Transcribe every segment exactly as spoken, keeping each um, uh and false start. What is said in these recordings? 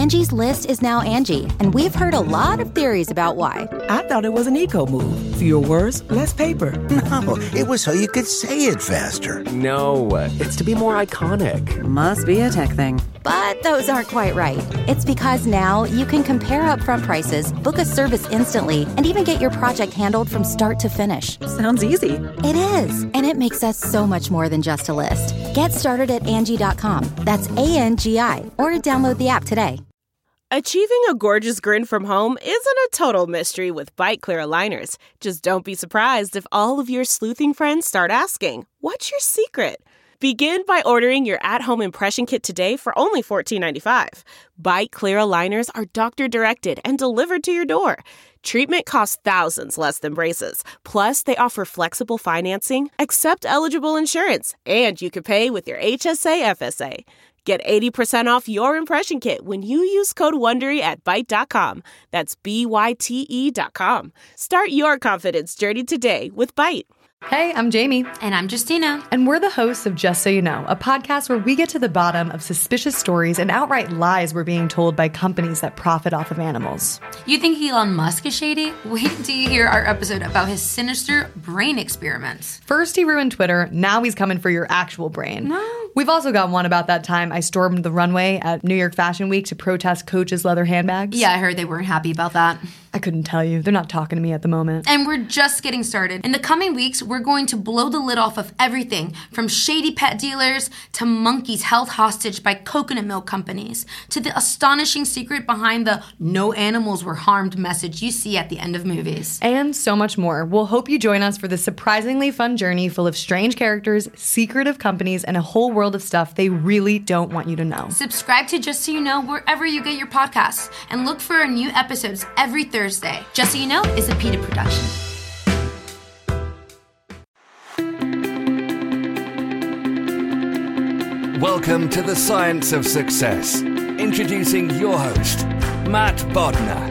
Angie's List is now Angie, and we've heard a lot of theories about why. I thought it was an eco move. Fewer words, less paper. No, it was so you could say it faster. No, it's to be more iconic. Must be a tech thing. But those aren't quite right. It's because now you can compare upfront prices, book a service instantly, and even get your project handled from start to finish. Sounds easy. It is, and it makes us so much more than just a list. Get started at Angie dot com. That's A N G I, or download the app today. Achieving a gorgeous grin from home isn't a total mystery with Byte Clear aligners. Just don't be surprised if all of your sleuthing friends start asking, "What's your secret?" Begin by ordering your at-home impression kit today for only fourteen ninety-five. Byte Clear aligners are doctor-directed and delivered to your door. Treatment costs thousands less than braces. Plus, they offer flexible financing, accept eligible insurance, and you can pay with your H S A F S A. Get eighty percent off your impression kit when you use code WONDERY at byte dot com. That's B Y T E dot com. Start your confidence journey today with Byte. Hey, I'm Jamie. And I'm Justina. And we're the hosts of Just So You Know, a podcast where we get to the bottom of suspicious stories and outright lies we're being told by companies that profit off of animals. You think Elon Musk is shady? Wait until you hear our episode about his sinister brain experiments. First he ruined Twitter, now he's coming for your actual brain. No. We've also got one about that time I stormed the runway at New York Fashion Week to protest Coach's leather handbags. Yeah, I heard they weren't happy about that. I couldn't tell you. They're not talking to me at the moment. And we're just getting started. In the coming weeks, we're going to blow the lid off of everything from shady pet dealers to monkeys held hostage by coconut milk companies to the astonishing secret behind the "no animals were harmed" message you see at the end of movies. And so much more. We'll hope you join us for this surprisingly fun journey full of strange characters, secretive companies, and a whole world of stuff they really don't want you to know. Subscribe to Just So You Know wherever you get your podcasts and look for our new episodes every Thursday. Just So You Know is a PETA production. Welcome to the Science of Success. Introducing your host, Matt Bodnar.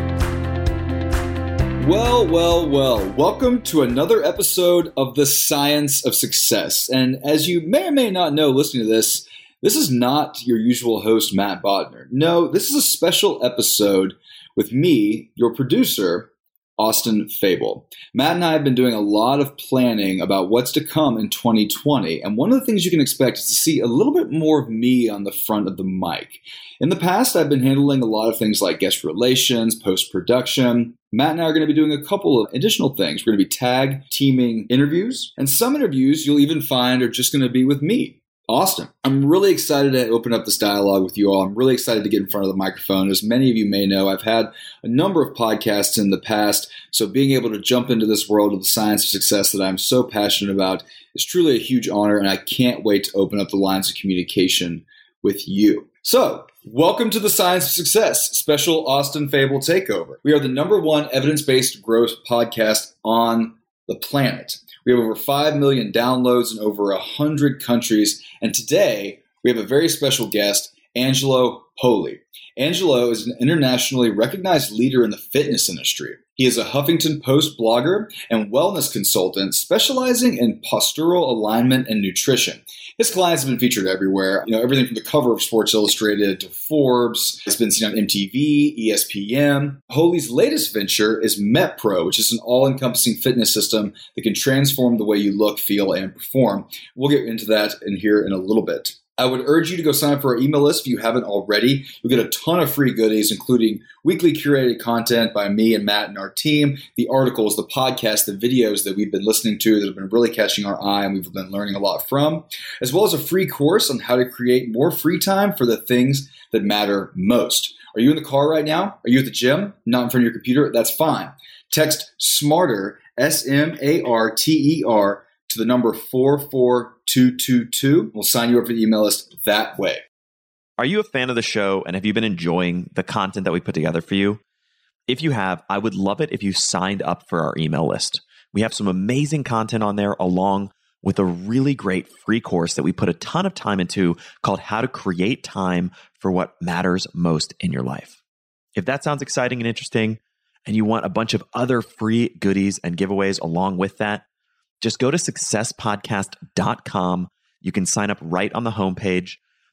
Well, well, well. Welcome to another episode of the Science of Success. And as you may or may not know listening to this, this is not your usual host, Matt Bodnar. No, this is a special episode with me, your producer, Austin Fable. Matt and I have been doing a lot of planning about what's to come in twenty twenty, and one of the things you can expect is to see a little bit more of me on the front of the mic. In the past, I've been handling a lot of things like guest relations, post-production. Matt and I are going to be doing a couple of additional things. We're going to be tag teaming interviews, and some interviews you'll even find are just going to be with me, Austin. I'm really excited to open up this dialogue with you all. I'm really excited to get in front of the microphone. As many of you may know, I've had a number of podcasts in the past, so being able to jump into this world of the science of success that I'm so passionate about is truly a huge honor, and I can't wait to open up the lines of communication with you. So, welcome to the Science of Success special Austin Fable takeover. We are the number one evidence-based growth podcast on the planet. We have over five million downloads in over one hundred countries. And today, we have a very special guest, Angelo Poli. Angelo is an internationally recognized leader in the fitness industry. He is a Huffington Post blogger and wellness consultant specializing in postural alignment and nutrition. His clients have been featured everywhere, you know, everything from the cover of Sports Illustrated to Forbes. It's been seen on M T V, E S P N. Poli's latest venture is MetPro, which is an all-encompassing fitness system that can transform the way you look, feel, and perform. We'll get into that in here in a little bit. I would urge you to go sign up for our email list if you haven't already. You'll get a ton of free goodies, including weekly curated content by me and Matt and our team, the articles, the podcasts, the videos that we've been listening to that have been really catching our eye and we've been learning a lot from, as well as a free course on how to create more free time for the things that matter most. Are you in the car right now? Are you at the gym? Not in front of your computer? That's fine. Text SMARTER, S M A R T E R, to the number four four two two two. We'll sign you up for the email list that way. Are you a fan of the show and have you been enjoying the content that we put together for you? If you have, I would love it if you signed up for our email list. We have some amazing content on there along with a really great free course that we put a ton of time into called How to Create Time for What Matters Most in Your Life. If that sounds exciting and interesting and you want a bunch of other free goodies and giveaways along with that, just go to success podcast dot com. You can sign up right on the homepage.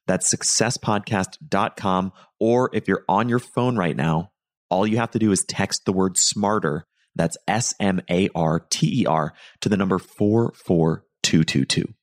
That's success podcast dot com. Or if you're on your phone right now, all you have to do is text the word SMARTER, that's S M A R T E R, to the number four four two two two.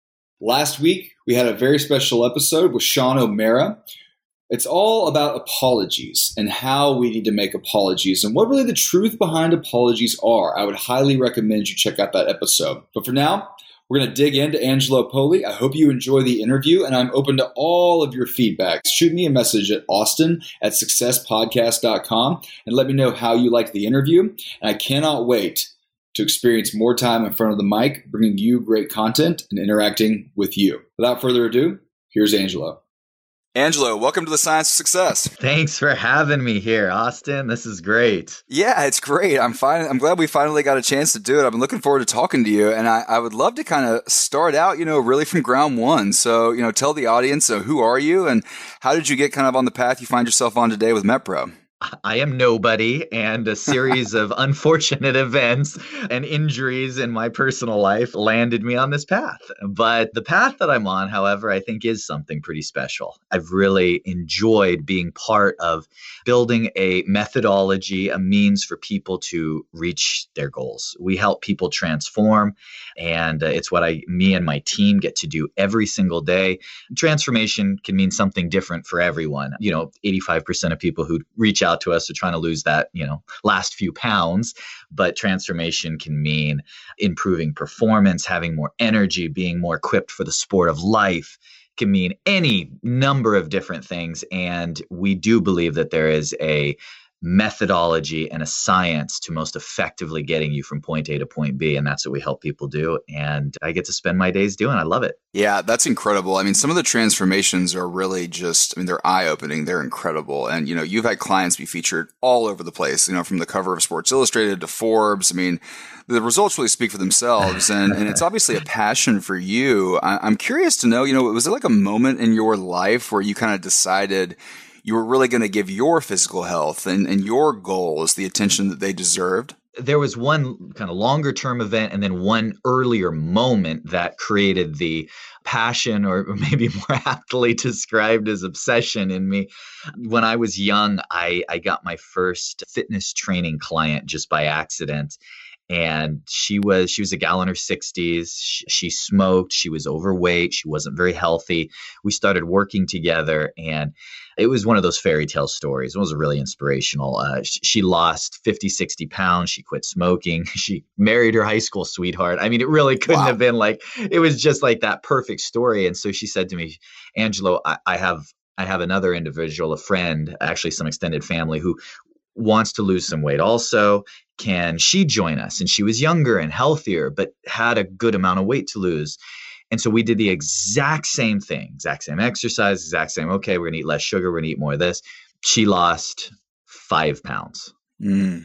Last week, we had a very special episode with Sean O'Mara. It's all about apologies and how we need to make apologies and what really the truth behind apologies are. I would highly recommend you check out that episode. But for now, we're going to dig into Angelo Poli. I hope you enjoy the interview, and I'm open to all of your feedback. Shoot me a message at austin at success podcast dot com and let me know how you liked the interview. And I cannot wait to experience more time in front of the mic, bringing you great content and interacting with you. Without further ado, here's Angelo. Angelo, welcome to the Science of Success. Thanks for having me here, Austin. This is great. Yeah, it's great. I'm fine. I'm glad we finally got a chance to do it. I've been looking forward to talking to you, and I, I would love to kind of start out, you know, really from ground one. So, you know, tell the audience, uh, who are you, and how did you get kind of on the path you find yourself on today with MetPro? I am nobody, and a series of unfortunate events and injuries in my personal life landed me on this path. But the path that I'm on, however, I think is something pretty special. I've really enjoyed being part of building a methodology, a means for people to reach their goals. We help people transform, and uh, it's what I, me and my team get to do every single day. Transformation can mean something different for everyone. You know, eighty-five percent of people who reach out to us are trying to lose that, you know, last few pounds, but transformation can mean improving performance, having more energy, being more equipped for the sport of life. It can mean any number of different things. And we do believe that there is a methodology and a science to most effectively getting you from point A to point B. And that's what we help people do. And I get to spend my days doing. I love it. Yeah, that's incredible. I mean, some of the transformations are really just, I mean, they're eye-opening. They're incredible. And, you know, you've had clients be featured all over the place, you know, from the cover of Sports Illustrated to Forbes. I mean, the results really speak for themselves. And, and it's obviously a passion for you. I, I'm curious to know, you know, was there like a moment in your life where you kind of decided you were really going to give your physical health and, and your goals the attention that they deserved? There was one kind of longer term event and then one earlier moment that created the passion, or maybe more aptly described as obsession, in me. When I was young, I, I got my first fitness training client just by accident. And she was she was a gal in her sixties. She, she smoked. She was overweight. She wasn't very healthy. We started working together, and it was one of those fairy tale stories. It was really inspirational. Uh, she, she lost fifty, sixty pounds. She quit smoking. She married her high school sweetheart. I mean, it really couldn't wow. have been like, it was just like that perfect story. And so she said to me, Angelo, I, I have I have another individual, a friend, actually some extended family, who wants to lose some weight also. Can she join us? And she was younger and healthier, but had a good amount of weight to lose. And so we did the exact same thing, exact same exercise, exact same, okay, we're going to eat less sugar, we're going to eat more of this. She lost five pounds. Mm.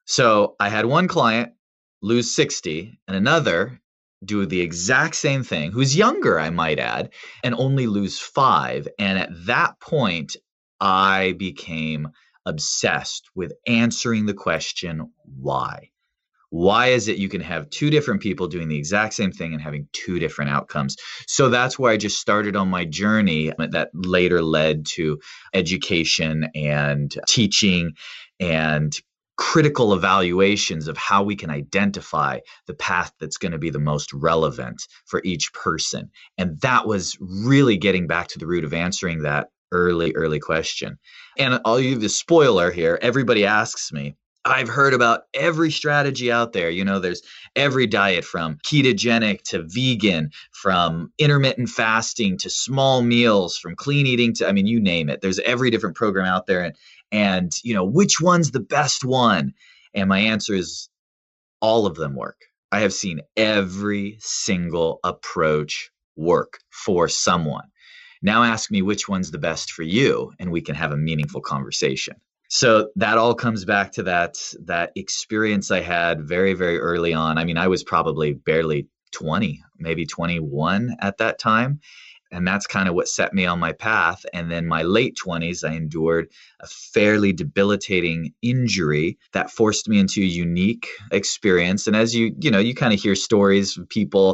So I had one client lose sixty and another do the exact same thing, who's younger, I might add, and only lose five. And at that point, I became obsessed with answering the question, why? Why is it you can have two different people doing the exact same thing and having two different outcomes? So that's where I just started on my journey that later led to education and teaching and critical evaluations of how we can identify the path that's going to be the most relevant for each person. And that was really getting back to the root of answering that early, early question. And I'll give you the spoiler here. Everybody asks me, I've heard about every strategy out there. You know, there's every diet from ketogenic to vegan, from intermittent fasting to small meals, from clean eating to, I mean, you name it. There's every different program out there. And, and, you know, which one's the best one? And my answer is all of them work. I have seen every single approach work for someone. Now ask me which one's the best for you, and we can have a meaningful conversation. So that all comes back to that that experience I had very, very early on. I mean, I was probably barely twenty, maybe twenty-one at that time. And that's kind of what set me on my path. And then my late twenties, I endured a fairly debilitating injury that forced me into a unique experience. And as you, you know, you kind of hear stories of people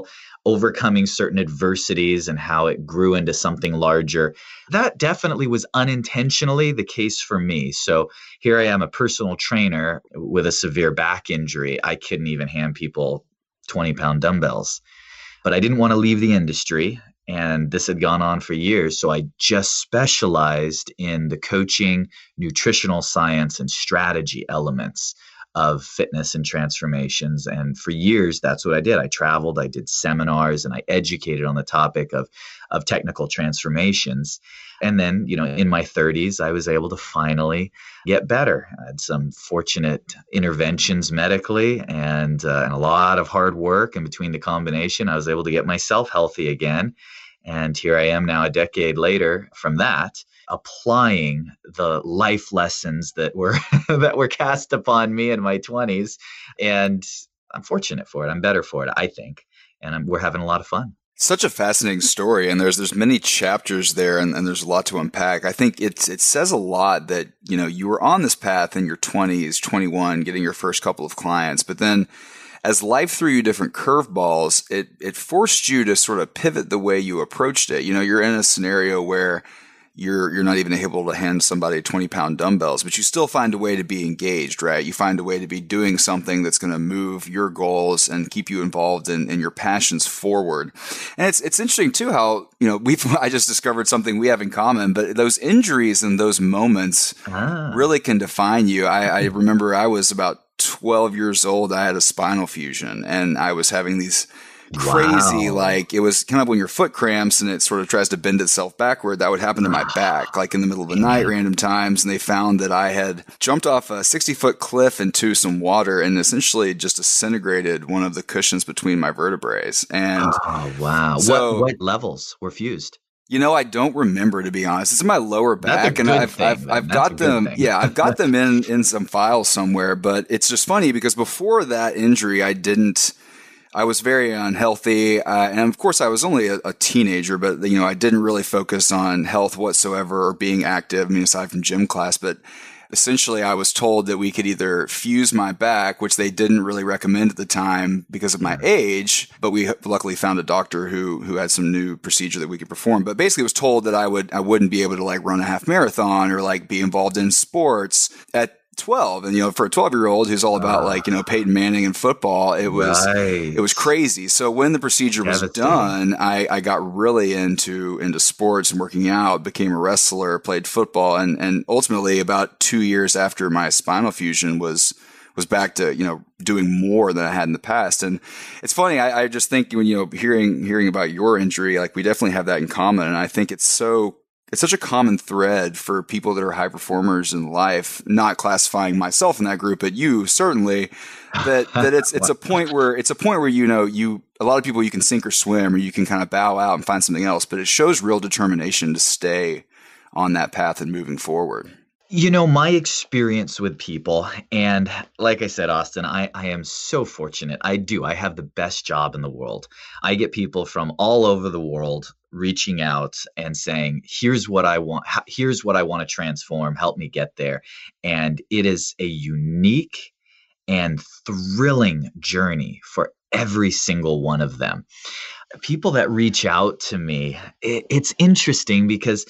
overcoming certain adversities and how it grew into something larger. That definitely was unintentionally the case for me. So here I am, a personal trainer with a severe back injury. I couldn't even hand people twenty pound dumbbells, but I didn't want to leave the industry. And this had gone on for years. So I just specialized in the coaching, nutritional science, and strategy elements of fitness and transformations. And for years, that's what I did. I traveled, I did seminars, and I educated on the topic of, of technical transformations. And then, you know, in my thirties, I was able to finally get better. I had some fortunate interventions medically and, uh, and a lot of hard work. And between the combination, I was able to get myself healthy again. And here I am now a decade later from that, applying the life lessons that were that were cast upon me in my twenties. And I'm fortunate for it. I'm better for it, I think. And I'm, we're having a lot of fun. Such a fascinating story, and there's there's many chapters there, and, and there's a lot to unpack. I think it's it says a lot that, you know, you were on this path in your twenties, twenty-one, getting your first couple of clients, but then as life threw you different curveballs, it it forced you to sort of pivot the way you approached it. You know, you're in a scenario where you're you're not even able to hand somebody twenty pound dumbbells, but you still find a way to be engaged, right? You find a way to be doing something that's going to move your goals and keep you involved in, in your passions forward. And it's it's interesting too how, you know, we've I just discovered something we have in common, but those injuries and those moments ah. really can define you. I, I remember I was about twelve years old. I had a spinal fusion, and I was having these crazy, wow. like it was kind of when your foot cramps and it sort of tries to bend itself backward. That would happen to my back, like in the middle of the night, random times. And they found that I had jumped off a sixty foot cliff into some water and essentially just disintegrated one of the cushions between my vertebrae. And oh, wow. So, what, what levels were fused? You know, I don't remember, to be honest. It's in my lower back, and I've thing, I've, I've got them. Yeah, I've got them in in some files somewhere. But it's just funny because before that injury, I didn't. I was very unhealthy, uh, and of course, I was only a, a teenager. But you know, I didn't really focus on health whatsoever or being active. I mean, aside from gym class, but essentially, I was told that we could either fuse my back, which they didn't really recommend at the time because of my age, but we luckily found a doctor who who had some new procedure that we could perform. But basically, I was told that I would I wouldn't be able to like run a half marathon or like be involved in sports at twelve. And, you know, for a twelve year old who's all about uh, like, you know, Peyton Manning and football, it was, right. it was crazy. So when the procedure was done, I, I got really into, into sports and working out, became a wrestler, played football. And, and ultimately about two years after my spinal fusion was, was back to, you know, doing more than I had in the past. And it's funny. I, I just think when, you know, hearing, hearing about your injury, like we definitely have that in common. And I think it's so, It's such a common thread for people that are high performers in life, not classifying myself in that group, but you certainly, that, that it's, it's a point where it's a point where, you know, you, a lot of people you can sink or swim or you can kind of bow out and find something else, but it shows real determination to stay on that path and moving forward. You know, my experience with people, and like I said, Austin, I, I am so fortunate. I do. I have the best job in the world. I get people from all over the world reaching out and saying, here's what I want. Here's what I want to transform. Help me get there. And it is a unique and thrilling journey for every single one of them. People that reach out to me, it, it's interesting because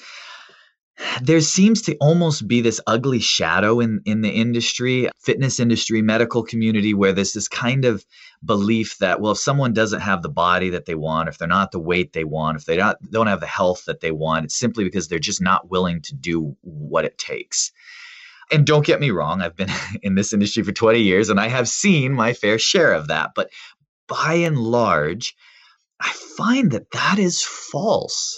there seems to almost be this ugly shadow in, in the industry, fitness industry, medical community, where there's this kind of belief that, well, if someone doesn't have the body that they want, if they're not the weight they want, if they don't, don't have the health that they want, it's simply because they're just not willing to do what it takes. And don't get me wrong, I've been in this industry for twenty years and I have seen my fair share of that. But by and large, I find that that is false.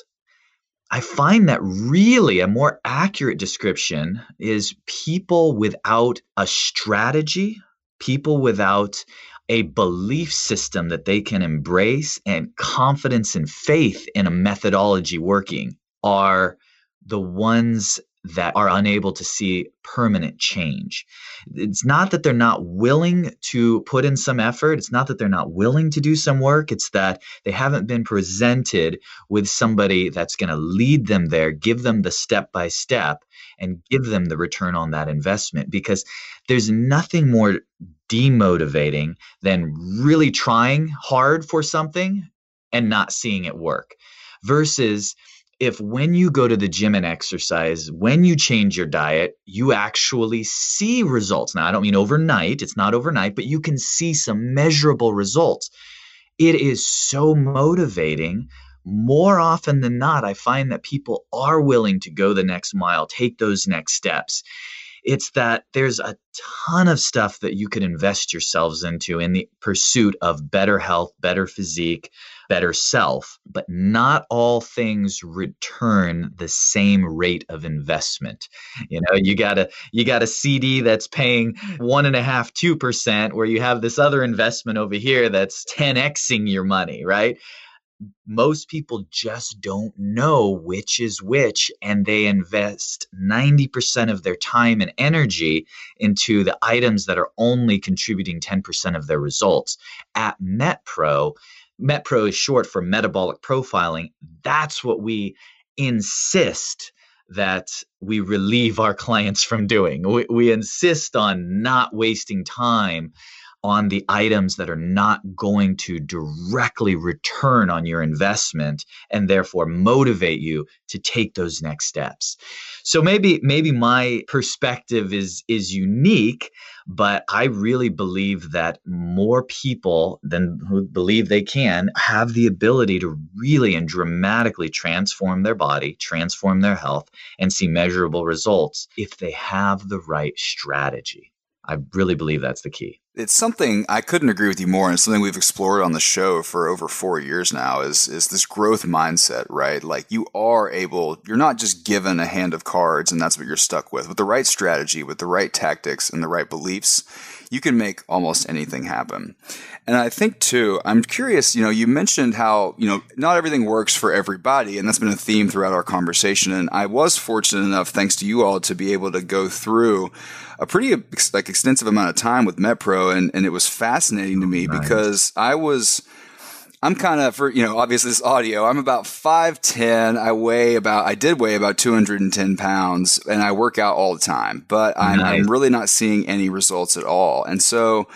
I find that really a more accurate description is people without a strategy, people without a belief system that they can embrace and confidence and faith in a methodology working are the ones that are unable to see permanent change. It's not that they're not willing to put in some effort. It's not that they're not willing to do some work. It's that they haven't been presented with somebody that's going to lead them there, give them the step by step, and give them the return on that investment. Because there's nothing more demotivating than really trying hard for something and not seeing it work. Versus if when you go to the gym and exercise, when you change your diet, you actually see results. Now, I don't mean overnight. It's not overnight, but you can see some measurable results. It is so motivating. More often than not, I find that people are willing to go the next mile, take those next steps. It's that there's a ton of stuff that you could invest yourselves into in the pursuit of better health, better physique, better self, but not all things return the same rate of investment. You know, you got a you got a C D that's paying one and a half, two percent, where you have this other investment over here that's ten Xing your money, right? Most people just don't know which is which, and they invest ninety percent of their time and energy into the items that are only contributing ten percent of their results. At MetPro, MetPro is short for metabolic profiling. That's what we insist that we relieve our clients from doing. We, we insist on not wasting time on the items that are not going to directly return on your investment and therefore motivate you to take those next steps. So maybe maybe my perspective is is unique, but I really believe that more people than who believe they can have the ability to really and dramatically transform their body, transform their health, and see measurable results if they have the right strategy. I really believe that's the key. It's something I couldn't agree with you more, and it's something we've explored on the show for over four years now is, is this growth mindset, right? Like you are able, you're not just given a hand of cards and that's what you're stuck with. With the right strategy, with the right tactics and the right beliefs, you can make almost anything happen. And I think too, I'm curious, you know, you mentioned how, you know, not everything works for everybody, and that's been a theme throughout our conversation. And I was fortunate enough, thanks to you all, to be able to go through a pretty like extensive amount of time with MetPro, and, and it was fascinating to me nice. because I was, I'm kind of, for, you know, obviously this audio, I'm about five ten. I weigh about, I did weigh about two hundred ten pounds, and I work out all the time, but I'm, nice. I'm really not seeing any results at all. And so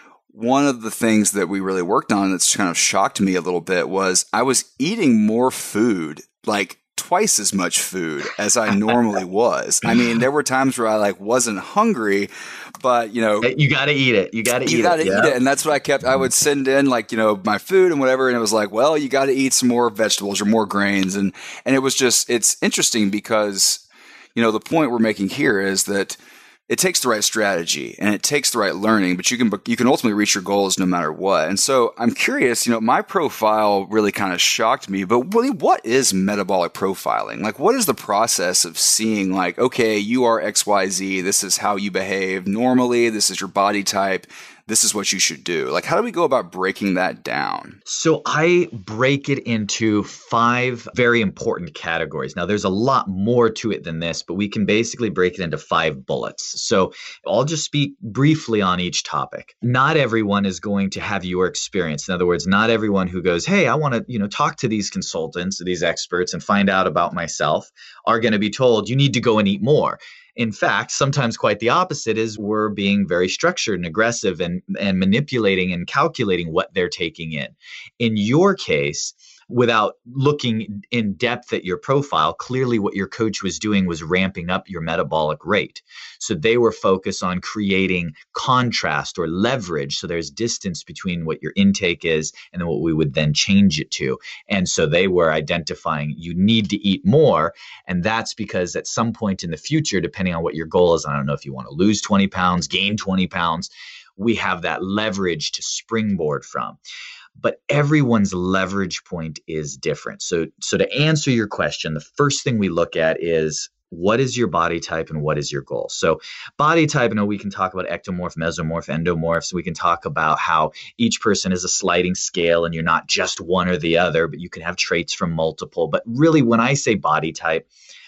one of the things that we really worked on that's kind of shocked me a little bit was I was eating more food, like twice as much food as I normally was. I mean, there were times where I like wasn't hungry, but you know, you got to eat it. You got to eat it. You got to yeah. eat it. And that's what I kept, I would send in like, you know, my food and whatever. And it was like, well, you got to eat some more vegetables or more grains. And, and it was just, it's interesting because, you know, the point we're making here is that it takes the right strategy and it takes the right learning, but you can you can ultimately reach your goals no matter what. And so I'm curious, you know, my profile really kind of shocked me, but really, what is metabolic profiling? Like, what is the process of seeing like, okay, you are X Y Z, this is how you behave normally, this is your body type, this is what you should do? Like, how do we go about breaking that down? So I break it into five very important categories. Now, there's a lot more to it than this, but we can basically break it into five bullets. So I'll just speak briefly on each topic. Not everyone is going to have your experience. In other words, not everyone who goes, hey, I want to, you know, talk to these consultants, these experts, and find out about myself are going to be told you need to go and eat more. In fact, sometimes quite the opposite is we're being very structured and aggressive and, and manipulating and calculating what they're taking in. In your case, without looking in depth at your profile, clearly what your coach was doing was ramping up your metabolic rate. So they were focused on creating contrast or leverage. So there's distance between what your intake is and then what we would then change it to. And so they were identifying you need to eat more. And that's because at some point in the future, depending on what your goal is, I don't know if you want to lose twenty pounds, gain twenty pounds, we have that leverage to springboard from. But everyone's leverage point is different. So, so to answer your question, the first thing we look at is what is your body type and what is your goal? So body type, I know we can talk about ectomorph, mesomorph, endomorph. So we can talk about how each person is a sliding scale and you're not just one or the other, but you can have traits from multiple. But really, when I say body type,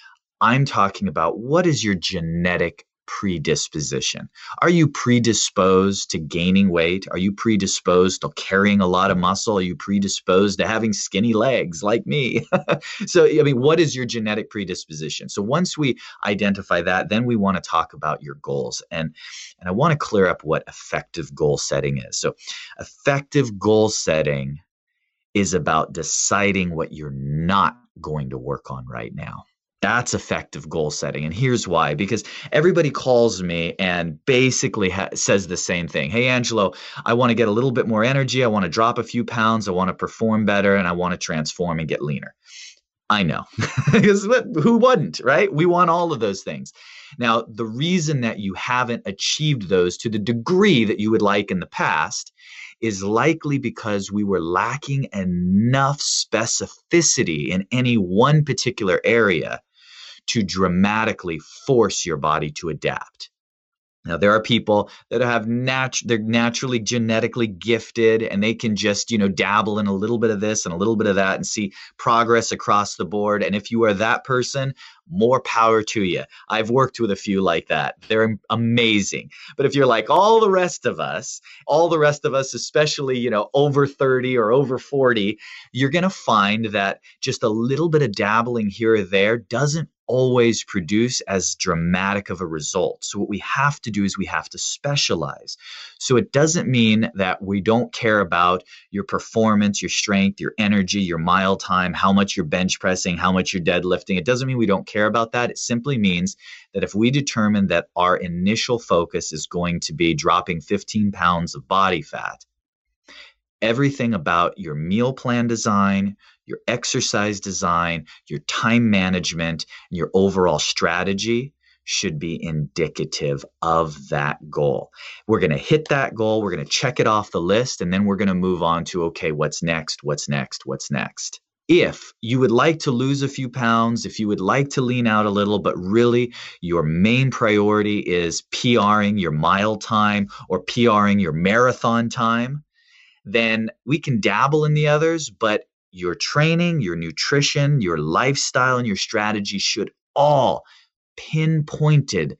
I'm talking about what is your genetic predisposition. Are you predisposed to gaining weight? Are you predisposed to carrying a lot of muscle? Are you predisposed to having skinny legs like me? So, I mean, what is your genetic predisposition? So once we identify that, then we want to talk about your goals. And, and I want to clear up what effective goal setting is. So effective goal setting is about deciding what you're not going to work on right now. That's effective goal setting. And here's why. Because everybody calls me and basically ha- says the same thing. Hey, Angelo, I want to get a little bit more energy. I want to drop a few pounds. I want to perform better. And I want to transform and get leaner. I know. Because who wouldn't, right? We want all of those things. Now, the reason that you haven't achieved those to the degree that you would like in the past is likely because we were lacking enough specificity in any one particular area to dramatically force your body to adapt. Now, there are people that have nat- they're naturally genetically gifted and they can just, you know, dabble in a little bit of this and a little bit of that and see progress across the board. And if you are that person, more power to you. I've worked with a few like that. They're amazing. But if you're like all the rest of us, all the rest of us, especially, you know, over thirty or over forty, you're going to find that just a little bit of dabbling here or there doesn't always produce as dramatic of a result. So what we have to do is we have to specialize. So it doesn't mean that we don't care about your performance, your strength, your energy, your mile time, how much you're bench pressing, how much you're deadlifting. It doesn't mean we don't care about that. It simply means that if we determine that our initial focus is going to be dropping fifteen pounds of body fat, everything about your meal plan design, your exercise design, your time management, and your overall strategy should be indicative of that goal. We're going to hit that goal. We're going to check it off the list. And then we're going to move on to, okay, what's next? What's next? What's next? If you would like to lose a few pounds, if you would like to lean out a little, but really your main priority is PRing your mile time or PRing your marathon time, then we can dabble in the others, but your training, your nutrition, your lifestyle, and your strategy should all pinpointed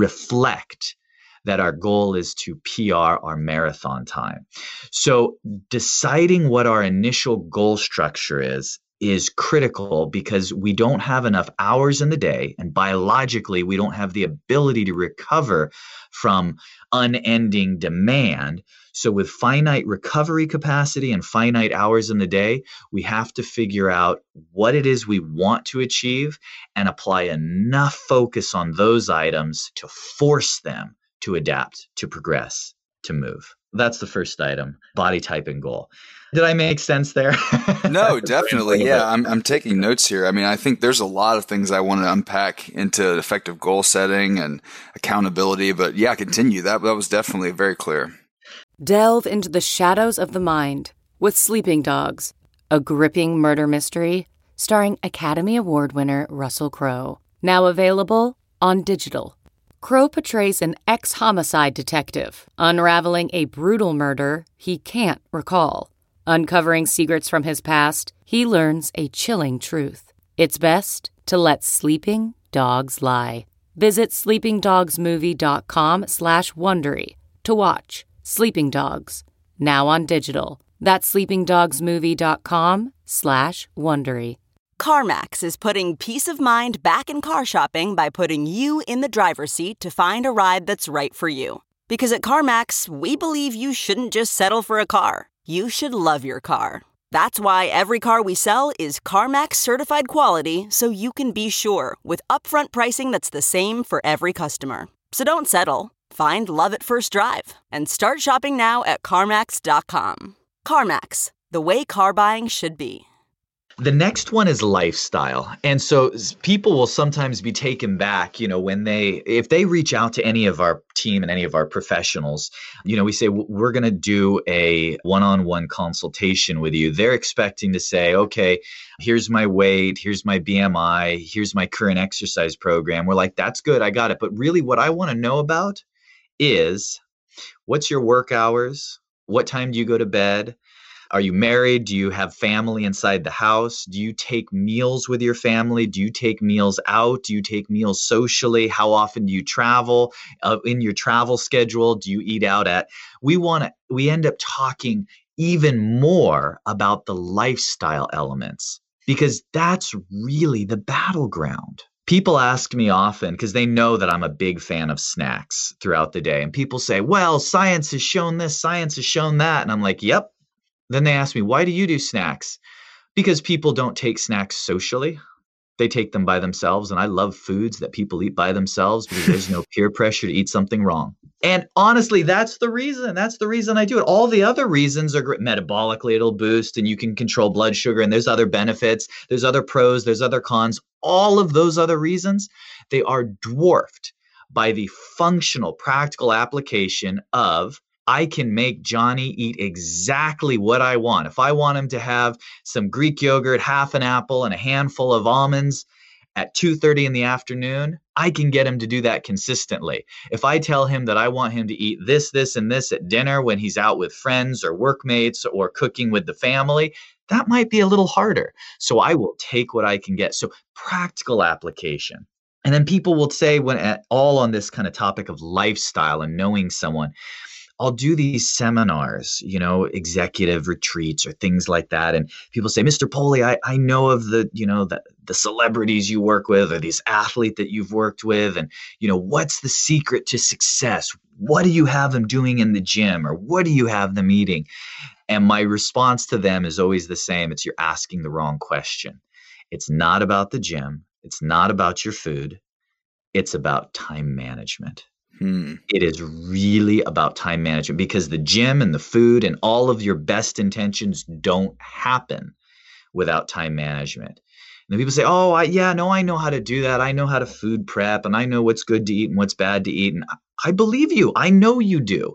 reflect that our goal is to P R our marathon time. So deciding what our initial goal structure is, is critical because we don't have enough hours in the day, and biologically, we don't have the ability to recover from unending demand. So with finite recovery capacity and finite hours in the day, we have to figure out what it is we want to achieve and apply enough focus on those items to force them to adapt, to progress, to move. That's the first item, body type and goal. Did I make sense there? No, definitely. Yeah, I'm I'm taking notes here. I mean, I think there's a lot of things I want to unpack into effective goal setting and accountability. But yeah, continue. That that was definitely very clear. Delve into the shadows of the mind with Sleeping Dogs, a gripping murder mystery starring Academy Award winner Russell Crowe. Now available on digital. Crowe portrays an ex-homicide detective unraveling a brutal murder he can't recall. Uncovering secrets from his past, he learns a chilling truth. It's best to let sleeping dogs lie. Visit sleepingdogsmovie.com slash Wondery to watch Sleeping Dogs, now on digital. That's sleepingdogsmovie.com slash Wondery. CarMax is putting peace of mind back in car shopping by putting you in the driver's seat to find a ride that's right for you. Because at CarMax, we believe you shouldn't just settle for a car. You should love your car. That's why every car we sell is CarMax certified quality, so you can be sure with upfront pricing that's the same for every customer. So don't settle. Find love at first drive and start shopping now at CarMax dot com. CarMax, the way car buying should be. The next one is lifestyle. And so people will sometimes be taken back, you know, when they, if they reach out to any of our team and any of our professionals, you know, we say, we're going to do a one-on-one consultation with you. They're expecting to say, okay, here's my weight, here's my B M I, here's my current exercise program. We're like, that's good, I got it. But really what I want to know about is, what's your work hours? What time do you go to bed? Are you married? Do you have family inside the house? Do you take meals with your family? Do you take meals out? Do you take meals socially? How often do you travel? Uh, in your travel schedule, do you eat out at? We want to, we end up talking even more about the lifestyle elements because that's really the battleground. People ask me often, because they know that I'm a big fan of snacks throughout the day. And people say, well, science has shown this, science has shown that. And I'm like, yep. Then they ask me, why do you do snacks? Because people don't take snacks socially. They take them by themselves. And I love foods that people eat by themselves because there's no peer pressure to eat something wrong. And honestly, that's the reason. That's the reason I do it. All the other reasons are great. Metabolically, it'll boost and you can control blood sugar and there's other benefits. There's other pros, there's other cons. All of those other reasons, they are dwarfed by the functional, practical application of I can make Johnny eat exactly what I want. If I want him to have some Greek yogurt, half an apple, and a handful of almonds at two thirty in the afternoon, I can get him to do that consistently. If I tell him that I want him to eat this, this, and this at dinner when he's out with friends or workmates or cooking with the family, that might be a little harder. So I will take what I can get. So practical application. And then people will say, when at all on this kind of topic of lifestyle and knowing someone, I'll do these seminars, you know, executive retreats or things like that. And people say, Mister Poli, I, I know of the, you know, the, the celebrities you work with or this athlete that you've worked with. And, you know, what's the secret to success? What do you have them doing in the gym or what do you have them eating? And my response to them is always the same. It's you're asking the wrong question. It's not about the gym. It's not about your food. It's about time management. Hmm. It is really about time management because the gym and the food and all of your best intentions don't happen without time management. And then people say, oh, I, yeah, no, I know how to do that. I know how to food prep and I know what's good to eat and what's bad to eat. And I believe you. I know you do.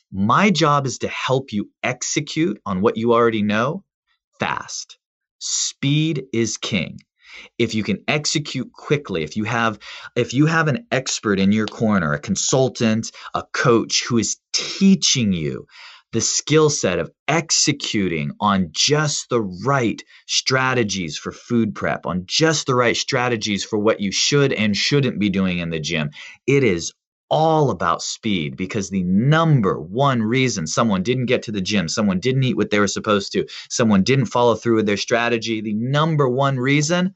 My job is to help you execute on what you already know fast. Speed is king. If you can execute quickly, if you have if you have an expert in your corner, a consultant, a coach who is teaching you the skill set of executing on just the right strategies for food prep, on just the right strategies for what you should and shouldn't be doing in the gym, it is all about speed because the number one reason someone didn't get to the gym, someone didn't eat what they were supposed to, someone didn't follow through with their strategy, the number one reason,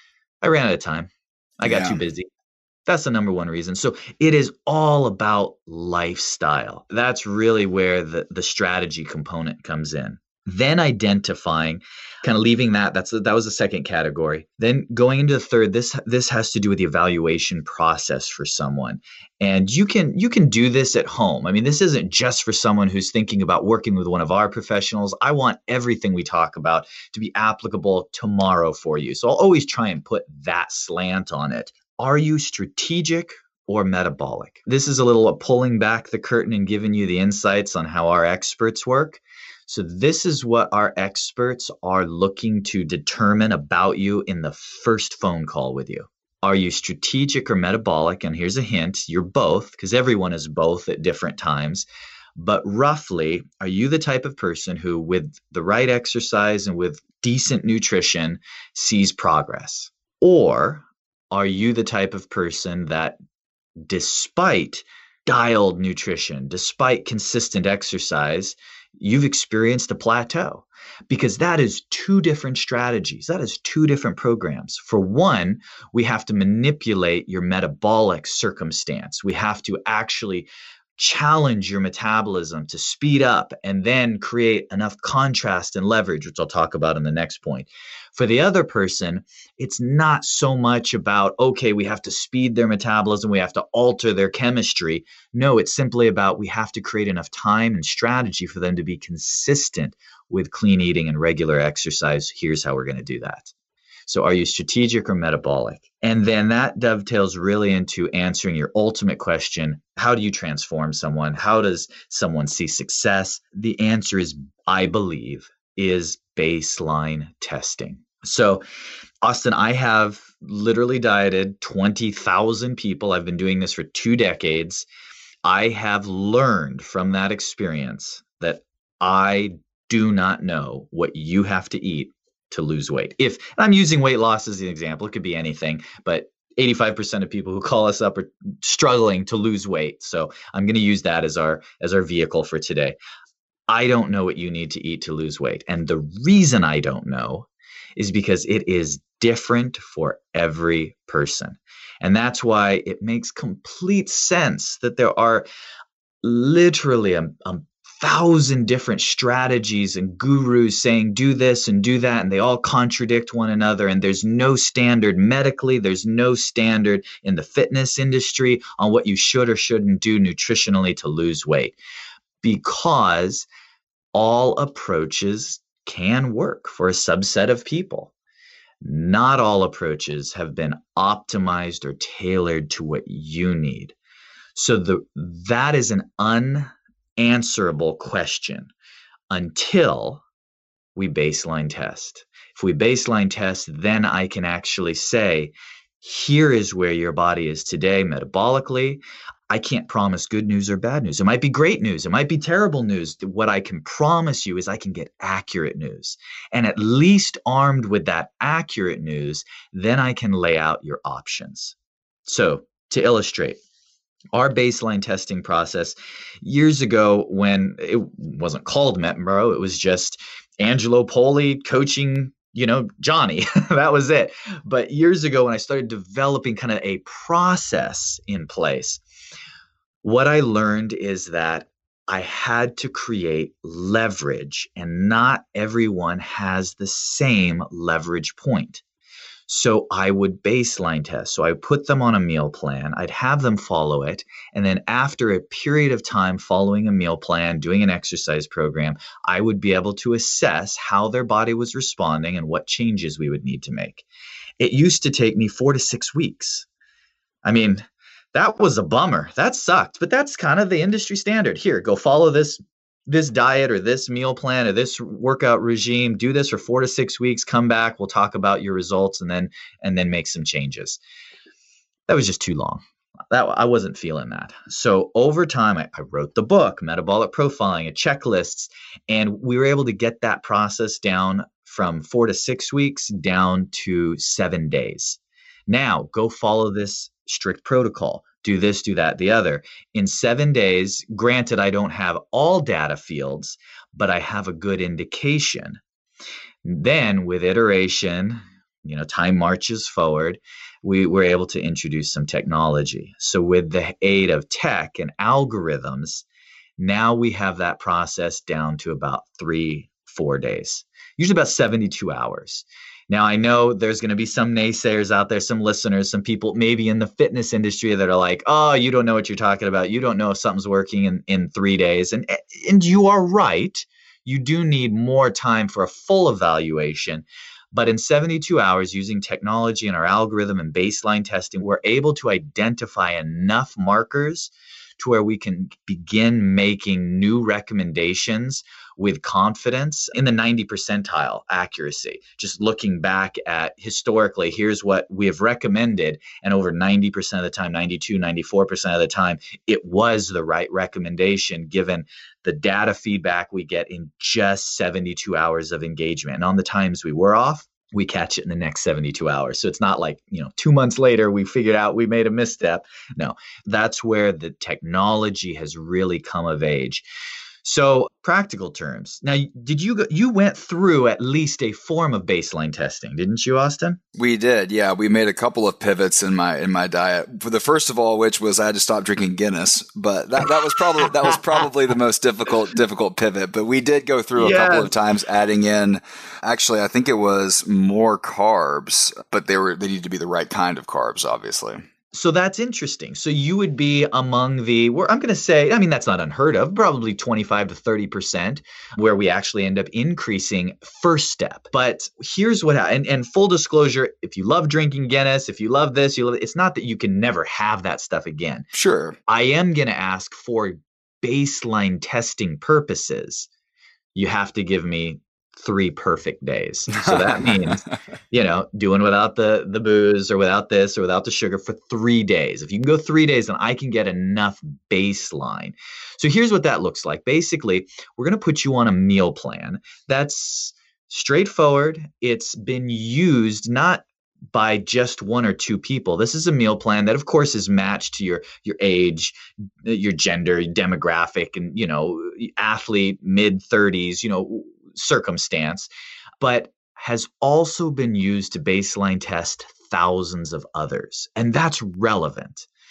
I ran out of time. I got yeah. too busy. That's the number one reason. So it is all about lifestyle. That's really where the, the strategy component comes in. Then identifying, kind of leaving that, that's that was the second category. Then going into the third, this this has to do with the evaluation process for someone. And you can you can do this at home. I mean, this isn't just for someone who's thinking about working with one of our professionals. I want everything we talk about to be applicable tomorrow for you. So I'll always try and put that slant on it. Are you strategic or metabolic? This is a little uh, pulling back the curtain and giving you the insights on how our experts work. So this is what our experts are looking to determine about you in the first phone call with you. Are you strategic or metabolic? And here's a hint, you're both, because everyone is both at different times. But roughly, are you the type of person who, with the right exercise and with decent nutrition, sees progress? Or are you the type of person that, despite dialed nutrition, despite consistent exercise, you've experienced a plateau? Because that is two different strategies. That is two different programs. For one, we have to manipulate your metabolic circumstance. We have to actually challenge your metabolism to speed up and then create enough contrast and leverage, which I'll talk about in the next point. For the other person, it's not so much about, okay, we have to speed their metabolism, we have to alter their chemistry. No, it's simply about we have to create enough time and strategy for them to be consistent with clean eating and regular exercise. Here's how we're going to do that. So are you strategic or metabolic? And then that dovetails really into answering your ultimate question. How do you transform someone? How does someone see success? The answer is, I believe, is baseline testing. So, Austin, I have literally dieted twenty thousand people. I've been doing this for two decades. I have learned from that experience that I do not know what you have to eat to lose weight. If I'm using weight loss as an example, it could be anything, but eighty-five percent of people who call us up are struggling to lose weight. So I'm going to use that as our as our vehicle for today. I don't know what you need to eat to lose weight. And the reason I don't know is because it is different for every person. And that's why it makes complete sense that there are literally a, a thousand different strategies and gurus saying do this and do that, and they all contradict one another, and there's no standard medically, there's no standard in the fitness industry on what you should or shouldn't do nutritionally to lose weight, because all approaches can work for a subset of people. Not all approaches have been optimized or tailored to what you need. So the that is an unanswerable question until we baseline test. If we baseline test, then I can actually say, here is where your body is today metabolically. I can't promise good news or bad news. It might be great news. It might be terrible news. What I can promise you is I can get accurate news. And at least armed with that accurate news, then I can lay out your options. So to illustrate, our baseline testing process years ago, when it wasn't called MetMro, it was just Angelo Poli coaching, you know, Johnny. That was it. But years ago, when I started developing kind of a process in place, what I learned is that I had to create leverage, and not everyone has the same leverage point. So I would baseline test. So I put them on a meal plan. I'd have them follow it. And then after a period of time following a meal plan, doing an exercise program, I would be able to assess how their body was responding and what changes we would need to make. It used to take me four to six weeks. I mean, that was a bummer. That sucked. But that's kind of the industry standard. Here, go follow this this diet or this meal plan or this workout regime, do this for four to six weeks, come back, we'll talk about your results, and then and then make some changes. That was just too long. That I wasn't feeling that. So over time, I, I wrote the book, Metabolic Profiling, a checklists, and we were able to get that process down from four to six weeks down to seven days. Now go follow this strict protocol. Do this, do that, the other. In seven days, granted, I don't have all data fields, but I have a good indication. Then with iteration, you know, time marches forward, we were able to introduce some technology. So with the aid of tech and algorithms, now we have that process down to about three, four days, usually about seventy-two hours. Now, I know there's going to be some naysayers out there, some listeners, some people maybe in the fitness industry that are like, oh, you don't know what you're talking about. You don't know if something's working in, in three days. And, and you are right. You do need more time for a full evaluation. But in seventy-two hours, using technology and our algorithm and baseline testing, we're able to identify enough markers to where we can begin making new recommendations with confidence in the ninety percentile accuracy. Just looking back at historically, here's what we have recommended. And over ninety percent of the time, ninety-two, ninety-four percent of the time, it was the right recommendation given the data feedback we get in just seventy-two hours of engagement. And on the times we were off, we catch it in the next seventy-two hours. So it's not like, you know, two months later, we figured out we made a misstep. No, that's where the technology has really come of age. So practical terms. Now, did you go, you went through at least a form of baseline testing, didn't you, Austin? We did. Yeah, we made a couple of pivots in my in my diet. For the first of all, which was I had to stop drinking Guinness, but that, that was probably that was probably the most difficult difficult pivot. But we did go through a yeah. couple of times adding in. Actually, I think it was more carbs, but they were they needed to be the right kind of carbs, obviously. So that's interesting. So you would be among the, where I'm going to say, I mean, that's not unheard of, probably twenty-five to thirty percent where we actually end up increasing first step. But here's what, and, and full disclosure, if you love drinking Guinness, if you love this, you love, it's not that you can never have that stuff again. Sure. I am going to ask for baseline testing purposes. You have to give me three perfect days. So that means, you know, doing without the, the booze or without this or without the sugar for three days. If you can go three days, then I can get enough baseline. So here's what that looks like. Basically, we're going to put you on a meal plan that's straightforward. It's been used not by just one or two people. This is a meal plan that, of course, is matched to your your age, your gender, your demographic, and, you know, athlete, mid thirties, you know, circumstance, but has also been used to baseline test thousands of others. And that's relevant.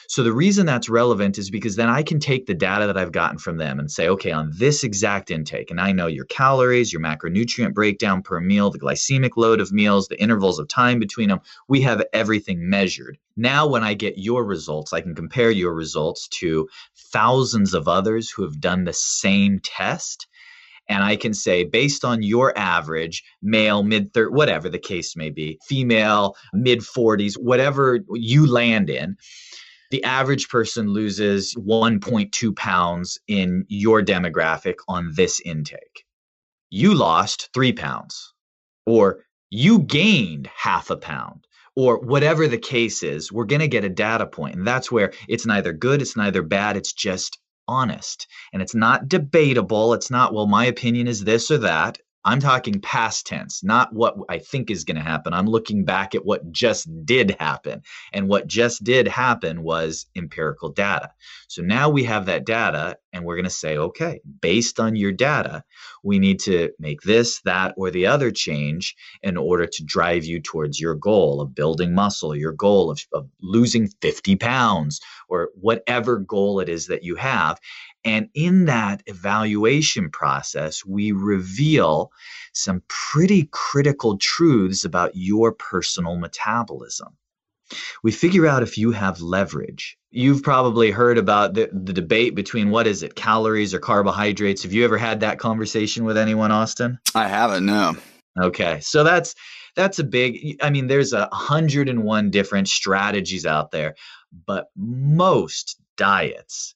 So the reason that's relevant is because then I can take the data that I've gotten from them and say, okay, on this exact intake, and I know your calories, your macronutrient breakdown per meal, the glycemic load of meals, the intervals of time between them, we have everything measured. Now, when I get your results, I can compare your results to thousands of others who have done the same test. And I can say, based on your average, male, mid-thirties, whatever the case may be, female, mid-forties, whatever you land in, the average person loses one point two pounds in your demographic on this intake. You lost three pounds, or you gained half a pound, or whatever the case is. We're going to get a data point. And that's where it's neither good, it's neither bad, it's just honest. And it's not debatable. It's not, well, my opinion is this or that. I'm talking past tense, not what I think is going to happen. I'm looking back at what just did happen. And what just did happen was empirical data. So now we have that data and we're going to say, okay, based on your data, we need to make this, that, or the other change in order to drive you towards your goal of building muscle, your goal of, of losing fifty pounds, or whatever goal it is that you have. And in that evaluation process, we reveal some pretty critical truths about your personal metabolism. We figure out if you have leverage. You've probably heard about the, the debate between what is it, calories or carbohydrates. Have you ever had that conversation with anyone, Austin? I haven't, no. Okay, so that's that's a big, I mean, there's a hundred and one different strategies out there, but most diets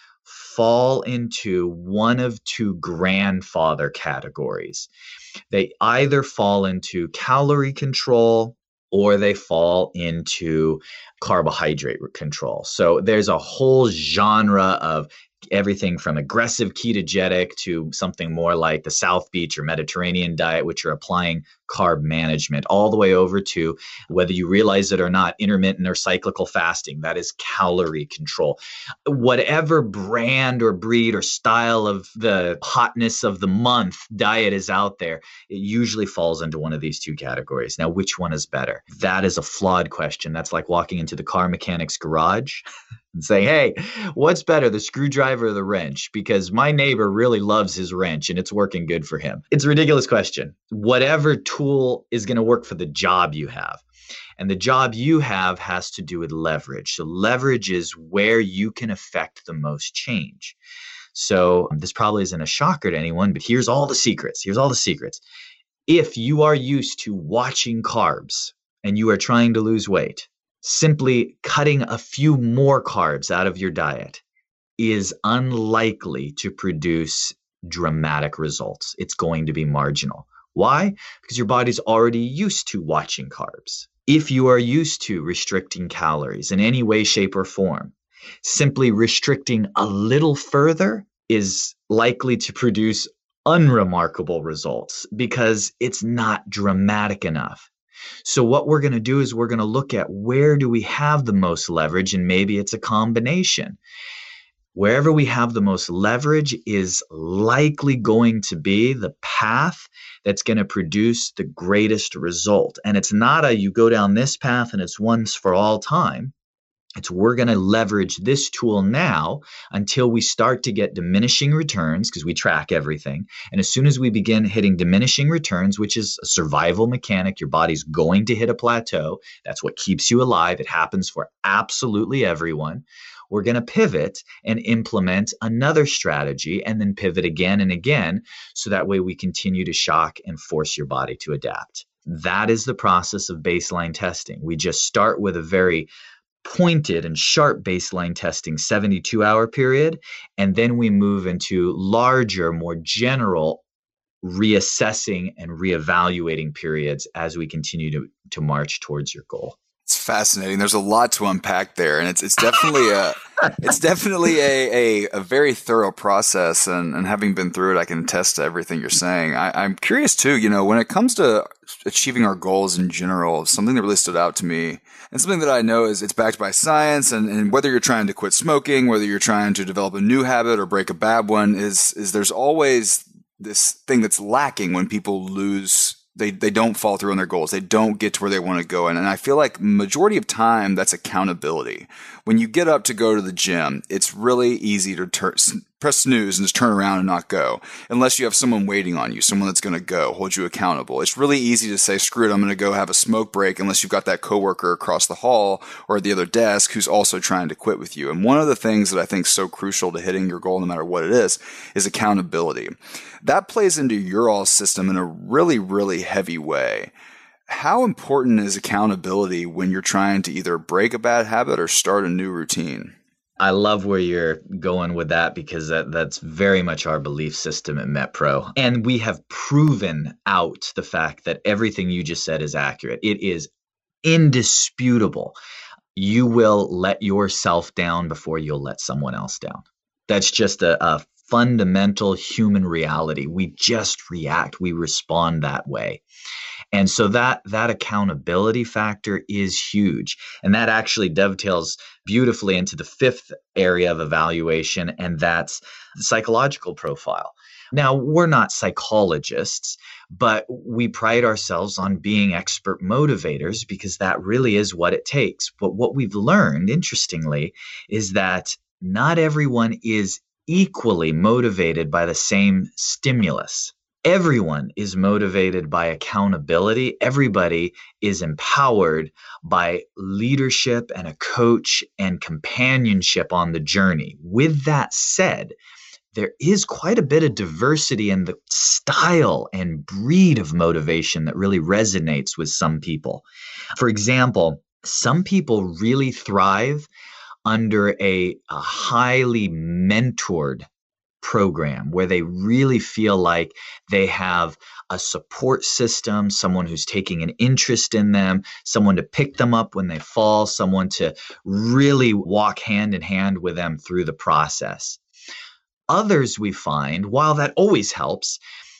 fall into one of two grandfather categories. They either fall into calorie control or they fall into carbohydrate control. So there's a whole genre of everything from aggressive ketogenic to something more like the South Beach or Mediterranean diet, which are applying carb management, all the way over to, whether you realize it or not, intermittent or cyclical fasting. That is calorie control. Whatever brand or breed or style of the hotness of the month diet is out there, it usually falls into one of these two categories. Now, which one is better? That is a flawed question. That's like walking into the car mechanic's garage and saying, hey, what's better, the screwdriver or the wrench? Because my neighbor really loves his wrench and it's working good for him. It's a ridiculous question. Whatever tool is going to work for the job you have. And the job you have has to do with leverage. So leverage is where you can affect the most change. So this probably isn't a shocker to anyone, but here's all the secrets. Here's all the secrets. If you are used to watching carbs and you are trying to lose weight, simply cutting a few more carbs out of your diet is unlikely to produce dramatic results. It's going to be marginal. Why? Because your body's already used to watching carbs. If you are used to restricting calories in any way, shape, or form, simply restricting a little further is likely to produce unremarkable results because it's not dramatic enough. So what we're going to do is we're going to look at where do we have the most leverage, and maybe it's a combination. Wherever we have the most leverage is likely going to be the path that's going to produce the greatest result. And it's not a you go down this path and it's once for all time. It's we're going to leverage this tool now until we start to get diminishing returns, because we track everything. And as soon as we begin hitting diminishing returns, which is a survival mechanic, your body's going to hit a plateau. That's what keeps you alive. It happens for absolutely everyone. We're going to pivot and implement another strategy and then pivot again and again. So that way we continue to shock and force your body to adapt. That is the process of baseline testing. We just start with a very pointed and sharp baseline testing seventy-two hour period, and then we move into larger, more general reassessing and reevaluating periods as we continue to, to march towards your goal. It's fascinating. There's a lot to unpack there, and it's it's definitely a it's definitely a, a, a very thorough process. And, and having been through it, I can attest to everything you're saying. I, I'm curious too. You know, when it comes to achieving our goals in general, something that really stood out to me, and something that I know is it's backed by science. And, and whether you're trying to quit smoking, whether you're trying to develop a new habit or break a bad one, is is there's always this thing that's lacking when people lose they they don't fall through on their goals. They don't get to where they want to go. And, and I feel like majority of time that's accountability. When you get up to go to the gym, it's really easy to tur- press snooze and just turn around and not go. Unless you have someone waiting on you, someone that's going to go, hold you accountable. It's really easy to say, screw it, I'm going to go have a smoke break, unless you've got that coworker across the hall or at the other desk who's also trying to quit with you. And one of the things that I think is so crucial to hitting your goal, no matter what it is, is accountability. That plays into your all system in a really, really heavy way. How important is accountability when you're trying to either break a bad habit or start a new routine? I love where you're going with that, because that, that's very much our belief system at MetPro. And we have proven out the fact that everything you just said is accurate. It is indisputable. You will let yourself down before you'll let someone else down. That's just a, a fundamental human reality. We just react. We respond that way. And so that that accountability factor is huge. And that actually dovetails beautifully into the fifth area of evaluation, and that's the psychological profile. Now, we're not psychologists, but we pride ourselves on being expert motivators, because that really is what it takes. But what we've learned, interestingly, is that not everyone is equally motivated by the same stimulus. Everyone is motivated by accountability. Everybody is empowered by leadership and a coach and companionship on the journey. With that said, there is quite a bit of diversity in the style and breed of motivation that really resonates with some people. For example, some people really thrive under a, a highly mentored program where they really feel like they have a support system, someone who's taking an interest in them, someone to pick them up when they fall, someone to really walk hand in hand with them through the process. Others, we find, while that always helps,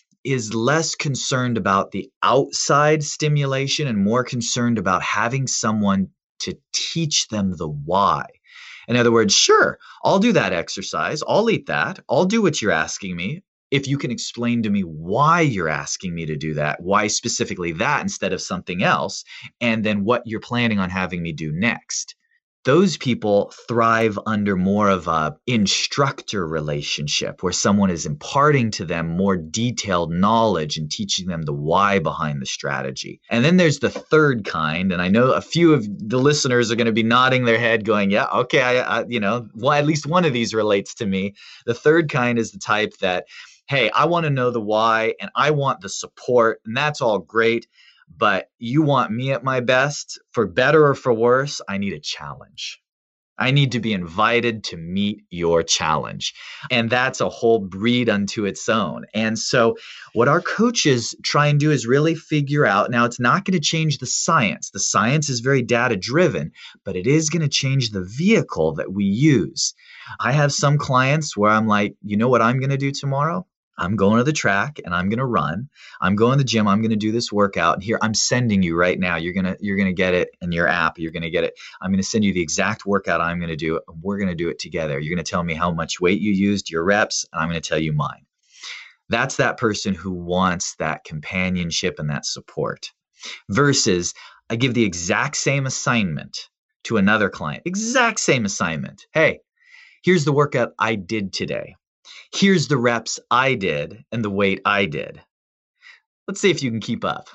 is less concerned about the outside stimulation and more concerned about having someone to teach them the why. In other words, sure, I'll do that exercise. I'll eat that. I'll do what you're asking me. If you can explain to me why you're asking me to do that, why specifically that instead of something else, and then what you're planning on having me do next. Those people thrive under more of a instructor relationship where someone is imparting to them more detailed knowledge and teaching them the why behind the strategy. And then there's the third kind, and I know a few of the listeners are going to be nodding their head going, yeah, okay, I, I, you know, well, at least one of these relates to me. The third kind is the type that, hey, I want to know the why and I want the support, and that's all great. But you want me at my best, for better or for worse, I need a challenge. I need to be invited to meet your challenge. And that's a whole breed unto its own. And so what our coaches try and do is really figure out, now it's not going to change the science. The science is very data driven, but it is going to change the vehicle that we use. I have some clients where I'm like, you know what I'm going to do tomorrow? I'm going to the track and I'm going to run. I'm going to the gym. I'm going to do this workout. And here I'm sending you right now. You're going to, you're going to get it in your app. You're going to get it. I'm going to send you the exact workout I'm going to do. We're going to do it together. You're going to tell me how much weight you used, your reps, and I'm going to tell you mine. That's that person who wants that companionship and that support versus I give the exact same assignment to another client, exact same assignment. Hey, here's the workout I did today. Here's the reps I did and the weight I did. Let's see if you can keep up.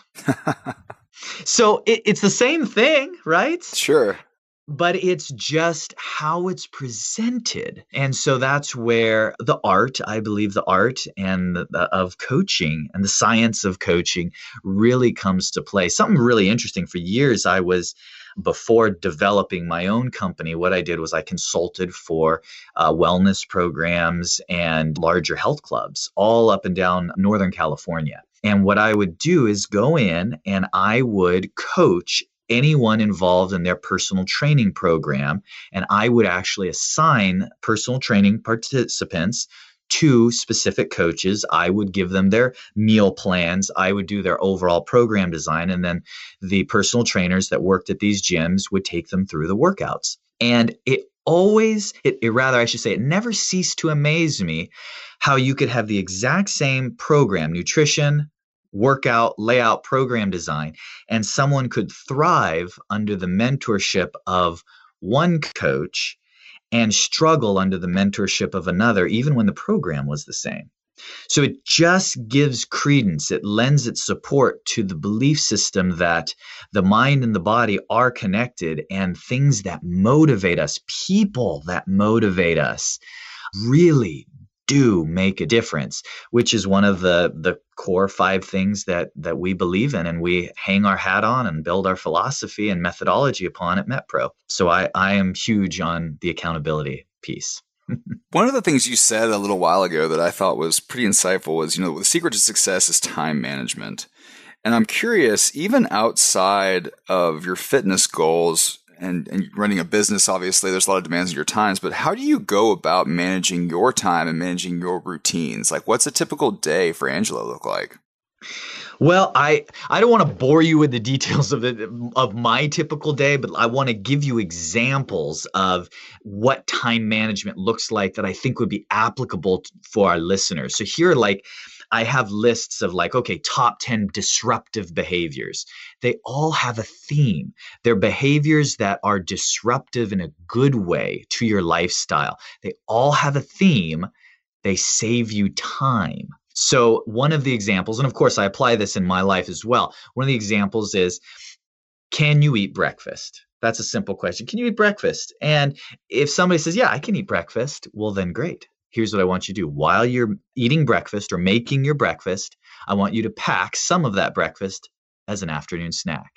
So it, it's the same thing, right? Sure. But it's just how it's presented. And so that's where the art, I believe the art and the, the, of coaching and the science of coaching really comes to play. Something really interesting. For years, I was before developing my own company, what I did was I consulted for uh, wellness programs and larger health clubs all up and down Northern California. And what I would do is go in and I would coach anyone involved in their personal training program. And I would actually assign personal training participants to specific coaches. I would give them their meal plans. I would do their overall program design. And then the personal trainers that worked at these gyms would take them through the workouts. And it always, it, it rather, I should say, it never ceased to amaze me how you could have the exact same program, nutrition, workout, layout, program design, and someone could thrive under the mentorship of one coach and struggle under the mentorship of another, even when the program was the same. So it just gives credence, it lends its support to the belief system that the mind and the body are connected, and things that motivate us, people that motivate us, really do make a difference, which is one of the the core five things that that we believe in and we hang our hat on and build our philosophy and methodology upon at MetPro. So I, I am huge on the accountability piece. One of the things you said a little while ago that I thought was pretty insightful was, you know, the secret to success is time management. And I'm curious, even outside of your fitness goals and, and running a business, obviously there's a lot of demands on your times, but how do you go about managing your time and managing your routines? Like, what's a typical day for Angelo look like? Well, I, I don't want to bore you with the details of the, of my typical day, but I want to give you examples of what time management looks like that I think would be applicable to, for our listeners. So here, like, I have lists of like, okay, top ten disruptive behaviors. They all have a theme. They're behaviors that are disruptive in a good way to your lifestyle. They all have a theme. They save you time. So one of the examples, and of course I apply this in my life as well. One of the examples is, can you eat breakfast? That's a simple question. Can you eat breakfast? And if somebody says, yeah, I can eat breakfast, well then great. Here's what I want you to do. While you're eating breakfast or making your breakfast, I want you to pack some of that breakfast as an afternoon snack.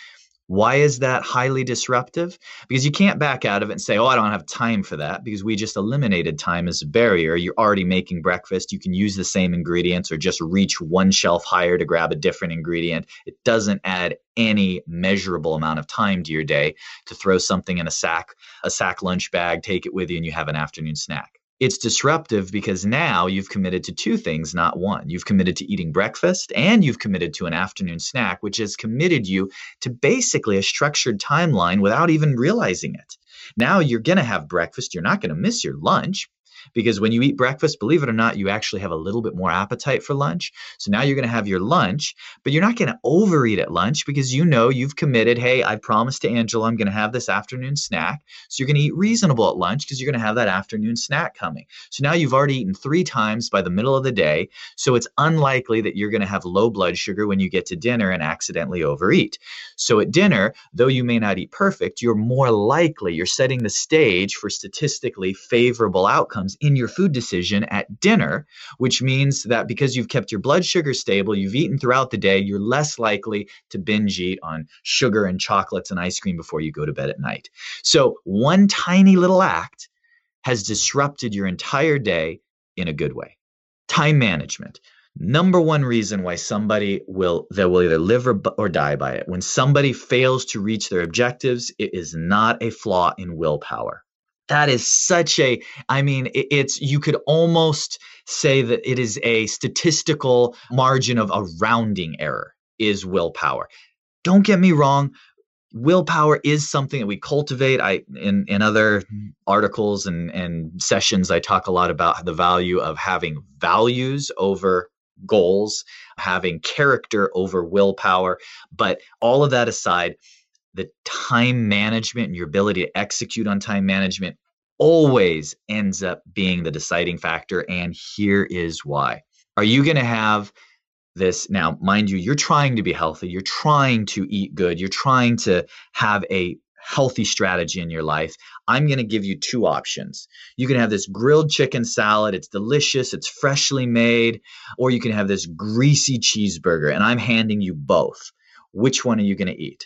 Why is that highly disruptive? Because you can't back out of it and say, oh, I don't have time for that, because we just eliminated time as a barrier. You're already making breakfast. You can use the same ingredients or just reach one shelf higher to grab a different ingredient. It doesn't add any measurable amount of time to your day to throw something in a sack, a sack lunch bag, take it with you, and you have an afternoon snack. It's disruptive because now you've committed to two things, not one. You've committed to eating breakfast and you've committed to an afternoon snack, which has committed you to basically a structured timeline without even realizing it. Now you're going to have breakfast. You're not going to miss your lunch, because when you eat breakfast, believe it or not, you actually have a little bit more appetite for lunch. So now you're going to have your lunch, but you're not going to overeat at lunch because you know you've committed, hey, I promised to Angela I'm going to have this afternoon snack. So you're going to eat reasonable at lunch because you're going to have that afternoon snack coming. So now you've already eaten three times by the middle of the day. So it's unlikely that you're going to have low blood sugar when you get to dinner and accidentally overeat. So at dinner, though you may not eat perfect, you're more likely, you're setting the stage for statistically favorable outcomes in your food decision at dinner, which means that because you've kept your blood sugar stable, you've eaten throughout the day, you're less likely to binge eat on sugar and chocolates and ice cream before you go to bed at night. So one tiny little act has disrupted your entire day in a good way. Time management. Number one reason why somebody will, they will either live or, or die by it. When somebody fails to reach their objectives, it is not a flaw in willpower. That is such a, I mean, it's, you could almost say that it is a statistical margin of a rounding error is willpower. Don't get me wrong. Willpower is something that we cultivate. I, in, in other articles and, and sessions, I talk a lot about the value of having values over goals, having character over willpower. But all of that aside, the time management and your ability to execute on time management always ends up being the deciding factor. And here is why. Are you going to have this? Now, mind you, you're trying to be healthy. You're trying to eat good. You're trying to have a healthy strategy in your life. I'm going to give you two options. You can have this grilled chicken salad. It's delicious. It's freshly made. Or you can have this greasy cheeseburger. And I'm handing you both. Which one are you going to eat?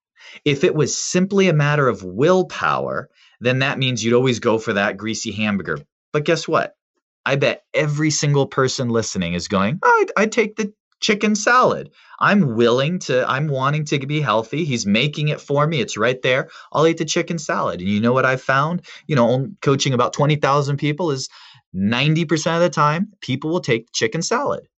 If it was simply a matter of willpower, then that means you'd always go for that greasy hamburger. But guess what? I bet every single person listening is going, oh, I'd, I'd take the chicken salad. I'm willing to, I'm wanting to be healthy. He's making it for me. It's right there. I'll eat the chicken salad. And you know what I've found? You know, coaching about twenty thousand people is ninety percent of the time, people will take the chicken salad.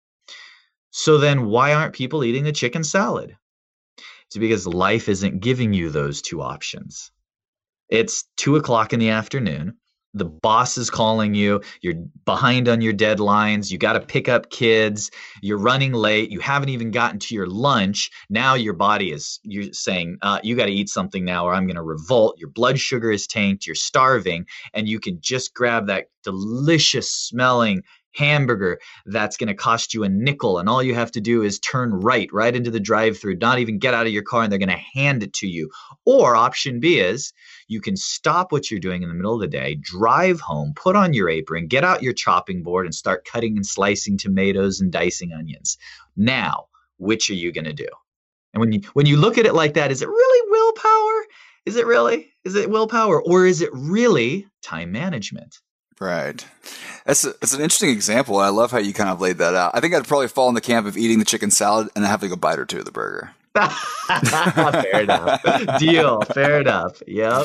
So then why aren't people eating the chicken salad? It's because life isn't giving you those two options. It's two o'clock in the afternoon. the boss is calling you, you're behind on your deadlines, you got to pick up kids, you're running late, you haven't even gotten to your lunch. Now your body is, you're saying, uh, you got to eat something now or I'm going to revolt. Your blood sugar is tanked, you're starving, and you can just grab that delicious smelling hamburger that's going to cost you a nickel, and all you have to do is turn right right into the drive-thru, not even get out of your car, and they're going to hand it to you. Or option B is you can stop what you're doing in the middle of the day, drive home, put on your apron, get out your chopping board and start cutting and slicing tomatoes and dicing onions. Now, which are you going to do? And when you when you look at it like that, is it really willpower? Is it really? Is it willpower, or is it really time management? Right. That's, a, that's an interesting example. I love how you kind of laid that out. I think I'd probably fall in the camp of eating the chicken salad and having a bite or two of the burger. Fair enough. Deal. Fair enough. Yep.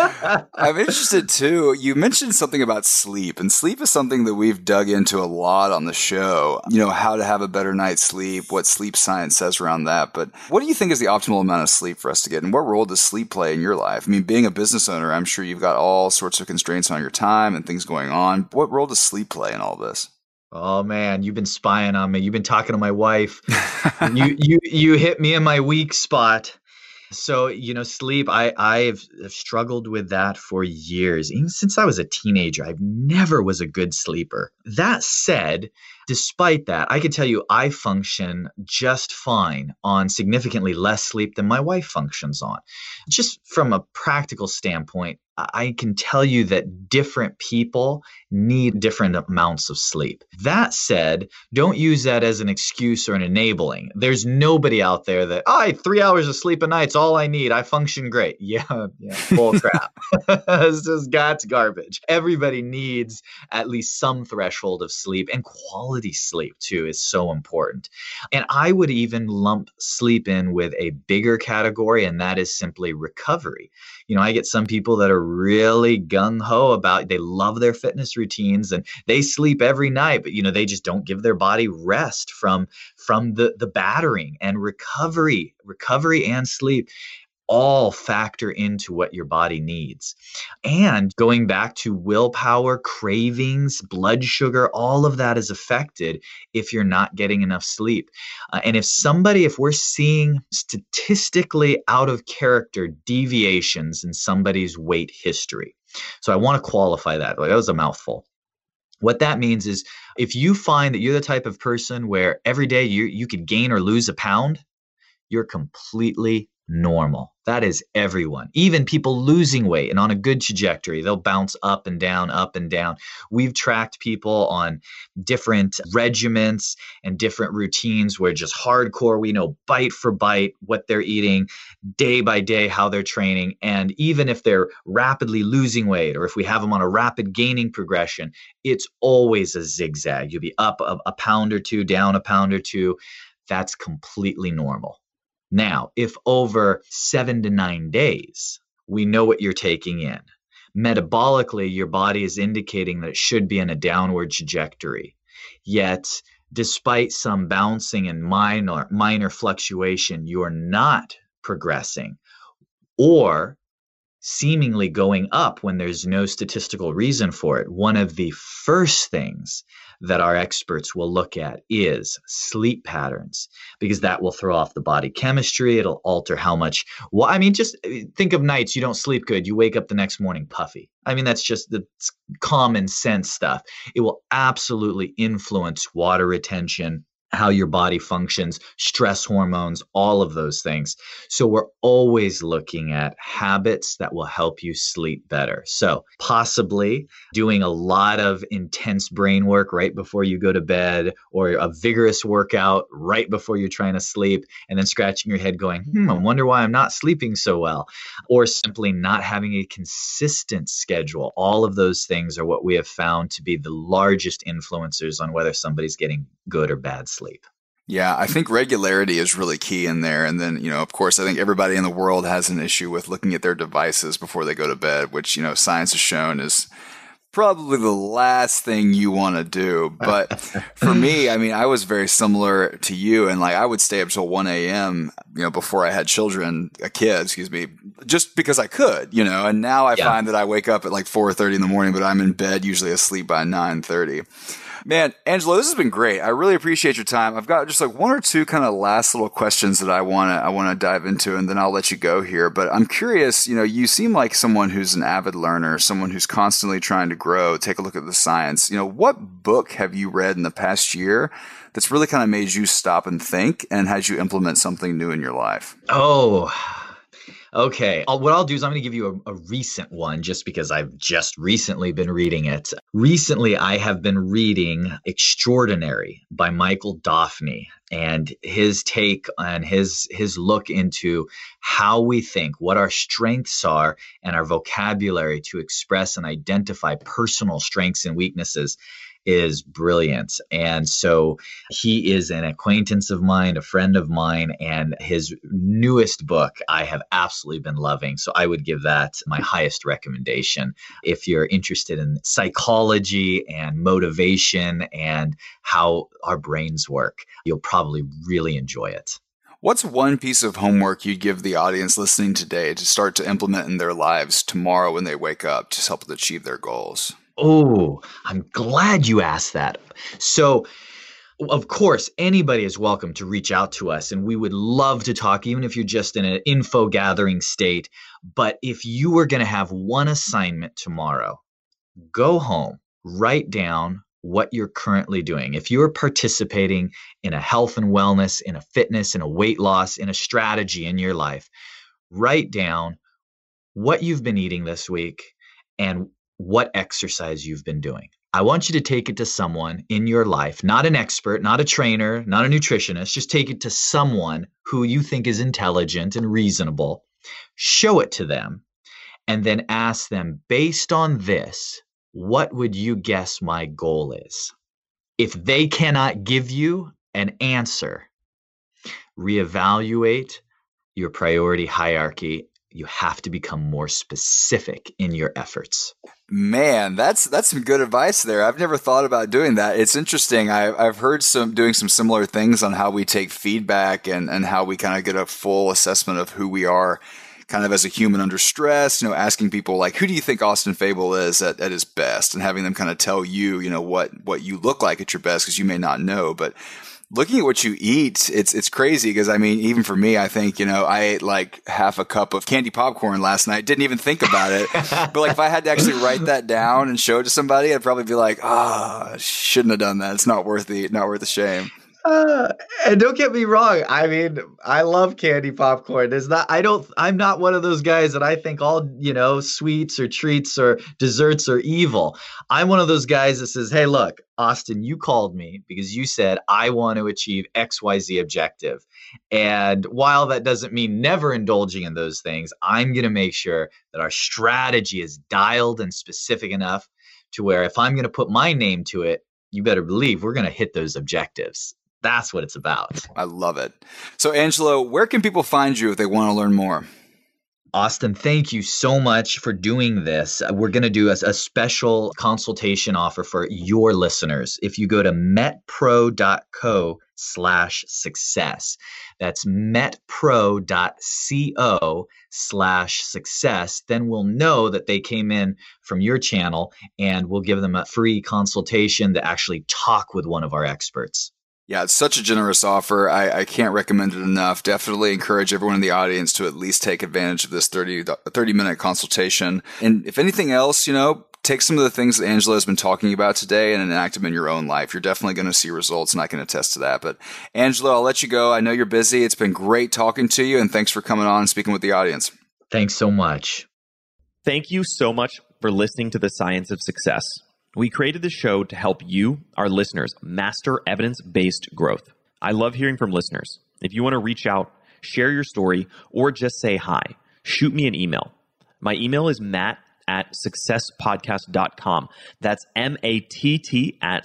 I'm interested too. You mentioned something about sleep, and sleep is something that we've dug into a lot on the show. You know, how to have a better night's sleep, what sleep science says around that. But what do you think is the optimal amount of sleep for us to get? And what role does sleep play in your life? I mean, being a business owner, I'm sure you've got all sorts of constraints on your time and things going on. What role does sleep play in all this? Oh man, you've been spying on me. You've been talking to my wife. you you you hit me in my weak spot. So, you know, sleep, I I've struggled with that for years. Even since I was a teenager, I never was a good sleeper. That said, despite that, I can tell you I function just fine on significantly less sleep than my wife functions on. Just from a practical standpoint, I can tell you that different people need different amounts of sleep. That said, don't use that as an excuse or an enabling. There's nobody out there that, oh, I have three hours of sleep a night's all I need. I function great. Yeah, yeah, bull crap. It's just that's garbage. Everybody needs at least some threshold of sleep, and quality sleep too is so important. And I would even lump sleep in with a bigger category, and that is simply recovery. You know, I get some people that are really gung-ho about, they love their fitness routines and they sleep every night, but, you know, they just don't give their body rest from, from the, the battering. And recovery, recovery and sleep all factor into what your body needs. And going back to willpower, cravings, blood sugar, all of that is affected if you're not getting enough sleep. Uh, and if somebody, if we're seeing statistically out of character deviations in somebody's weight history. So I want to qualify that. Like, that was a mouthful. What that means is if you find that you're the type of person where every day you, you could gain or lose a pound, you're completely normal. That is everyone. Even people losing weight and on a good trajectory, they'll bounce up and down, up and down. We've tracked people on different regimens and different routines where just hardcore, we know bite for bite what they're eating, day by day, how they're training. And even if they're rapidly losing weight or if we have them on a rapid gaining progression, it's always a zigzag. You'll be up a, a pound or two, down a pound or two. That's completely normal. Now, if over seven to nine days, we know what you're taking in. Metabolically, your body is indicating that it should be in a downward trajectory. Yet, despite some bouncing and minor, minor fluctuation, you're not progressing or seemingly going up when there's no statistical reason for it. One of the first things that our experts will look at is sleep patterns, because that will throw off the body chemistry. It'll alter how much, well, I mean, just think of nights you don't sleep good. You wake up the next morning puffy. I mean, that's just the common sense stuff. It will absolutely influence water retention, how your body functions, stress hormones, all of those things. So we're always looking at habits that will help you sleep better. So possibly doing a lot of intense brain work right before you go to bed, or a vigorous workout right before you're trying to sleep, and then scratching your head going, hmm, I wonder why I'm not sleeping so well. Or simply not having a consistent schedule. All of those things are what we have found to be the largest influencers on whether somebody's getting good or bad sleep. Sleep. Yeah, I think regularity is really key in there. And then, you know, of course, I think everybody in the world has an issue with looking at their devices before they go to bed, which, you know, science has shown is probably the last thing you want to do. But for me, I mean, I was very similar to you. And like, I would stay up till one a.m., you know, before I had children, a kid, excuse me, just because I could, you know, and now I yeah. find that I wake up at like four thirty in the morning, but I'm in bed, usually asleep by nine thirty. Man, Angelo, this has been great. I really appreciate your time. I've got just like one or two kind of last little questions that I want to I want to dive into, and then I'll let you go here. But I'm curious, you know, you seem like someone who's an avid learner, someone who's constantly trying to grow, take a look at the science. You know, what book have you read in the past year that's really kind of made you stop and think and had you implement something new in your life? Oh, okay. I'll, what I'll do is I'm going to give you a, a recent one just because I've just recently been reading it. Recently, I have been reading Extraordinary by Michael Daphne, and his take and his his look into how we think, what our strengths are, and our vocabulary to express and identify personal strengths and weaknesses is brilliant. And so he is an acquaintance of mine, a friend of mine, and his newest book I have absolutely been loving. So I would give that my highest recommendation. If you're interested in psychology and motivation and how our brains work, you'll probably really enjoy it. What's one piece of homework you'd give the audience listening today to start to implement in their lives tomorrow when they wake up to help them achieve their goals? Oh, I'm glad you asked that. So, of course, anybody is welcome to reach out to us, and we would love to talk, even if you're just in an info gathering state. But if you were going to have one assignment tomorrow, go home, write down what you're currently doing. If you're participating in a health and wellness, in a fitness, in a weight loss, in a strategy in your life, write down what you've been eating this week and what exercise you've been doing. I want you to take it to someone in your life, not an expert, not a trainer, not a nutritionist. Just take it to someone who you think is intelligent and reasonable. Show it to them and then ask them, based on this, what would you guess my goal is? If they cannot give you an answer, reevaluate your priority hierarchy. You have to become more specific in your efforts. Man, that's that's some good advice there. I've never thought about doing that. It's interesting. I, I've heard some doing some similar things on how we take feedback and, and how we kind of get a full assessment of who we are kind of as a human under stress, you know, asking people like, who do you think Austin Fable is at, at his best? And having them kind of tell you, you know, what, what you look like at your best, because you may not know. But looking at what you eat, it's it's crazy because, I mean, even for me, I think, you know, I ate like half a cup of candy popcorn last night. Didn't even think about it. But like if I had to actually write that down and show it to somebody, I'd probably be like, ah, oh, shouldn't have done that. It's not worth the, not worth the shame. Uh, and don't get me wrong. I mean, I love candy popcorn. There's not, I don't, I'm not one of those guys that I think all, you know, sweets or treats or desserts are evil. I'm one of those guys that says, hey, look, Austin, you called me because you said I want to achieve X Y Z objective. And while that doesn't mean never indulging in those things, I'm going to make sure that our strategy is dialed and specific enough to where if I'm going to put my name to it, you better believe we're going to hit those objectives. That's what it's about. I love it. So, Angelo, where can people find you if they want to learn more? Austin, thank you so much for doing this. We're going to do a, a special consultation offer for your listeners. If you go to metpro.co slash success, that's metpro.co slash success, then we'll know that they came in from your channel and we'll give them a free consultation to actually talk with one of our experts. Yeah, it's such a generous offer. I, I can't recommend it enough. Definitely encourage everyone in the audience to at least take advantage of this thirty, thirty minute consultation. And if anything else, you know, take some of the things that Angelo has been talking about today and enact them in your own life. You're definitely going to see results, and I can attest to that. But Angelo, I'll let you go. I know you're busy. It's been great talking to you, and thanks for coming on and speaking with the audience. Thanks so much. Thank you so much for listening to The Science of Success. We created this show to help you, our listeners, master evidence-based growth. I love hearing from listeners. If you want to reach out, share your story, or just say hi, shoot me an email. My email is matt at successpodcast dot com. That's M A T T at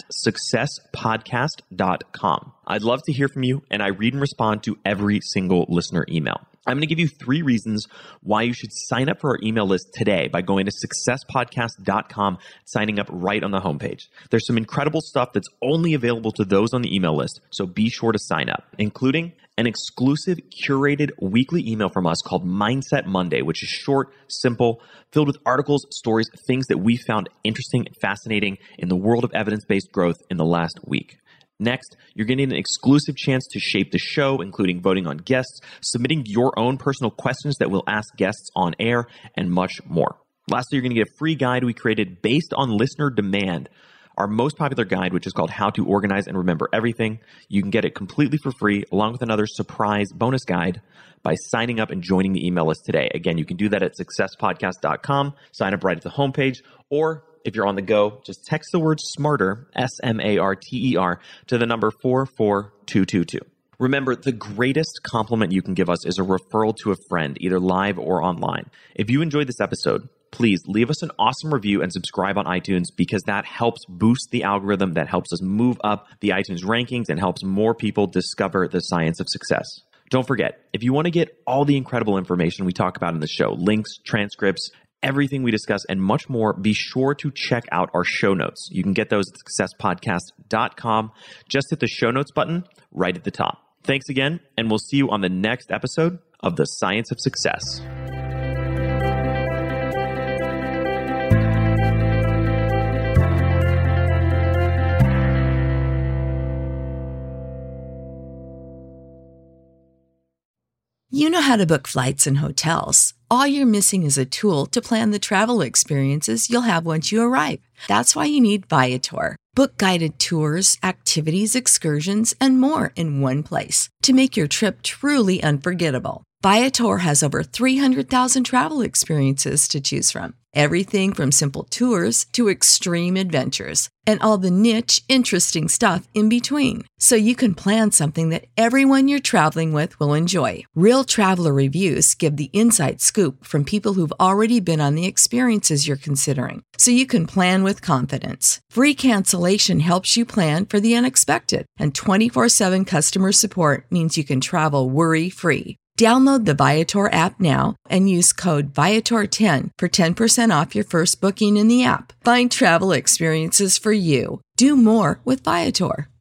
successpodcast dot com. I'd love to hear from you, and I read and respond to every single listener email. I'm going to give you three reasons why you should sign up for our email list today by going to success podcast dot com, signing up right on the homepage. There's some incredible stuff that's only available to those on the email list, so be sure to sign up, including an exclusive curated weekly email from us called Mindset Monday, which is short, simple, filled with articles, stories, things that we found interesting and fascinating in the world of evidence-based growth in the last week. Next, you're getting an exclusive chance to shape the show, including voting on guests, submitting your own personal questions that we'll ask guests on air, and much more. Lastly, you're going to get a free guide we created based on listener demand, our most popular guide, which is called How to Organize and Remember Everything. You can get it completely for free, along with another surprise bonus guide by signing up and joining the email list today. Again, you can do that at success podcast dot com, sign up right at the homepage, or if you're on the go, just text the word SMARTER, S M A R T E R, to the number four four two two two. Remember, the greatest compliment you can give us is a referral to a friend, either live or online. If you enjoyed this episode, please leave us an awesome review and subscribe on iTunes, because that helps boost the algorithm, that helps us move up the iTunes rankings and helps more people discover the science of success. Don't forget, if you want to get all the incredible information we talk about in the show, links, transcripts, everything we discuss, and much more, be sure to check out our show notes. You can get those at success podcast dot com. Just hit the show notes button right at the top. Thanks again, and we'll see you on the next episode of The Science of Success. You know how to book flights and hotels. All you're missing is a tool to plan the travel experiences you'll have once you arrive. That's why you need Viator. Book guided tours, activities, excursions, and more in one place to make your trip truly unforgettable. Viator has over three hundred thousand travel experiences to choose from. Everything from simple tours to extreme adventures, and all the niche, interesting stuff in between. So you can plan something that everyone you're traveling with will enjoy. Real traveler reviews give the inside scoop from people who've already been on the experiences you're considering, so you can plan with confidence. Free cancellation helps you plan for the unexpected, and twenty-four seven customer support means you can travel worry-free. Download the Viator app now and use code Viator ten for ten percent off your first booking in the app. Find travel experiences for you. Do more with Viator.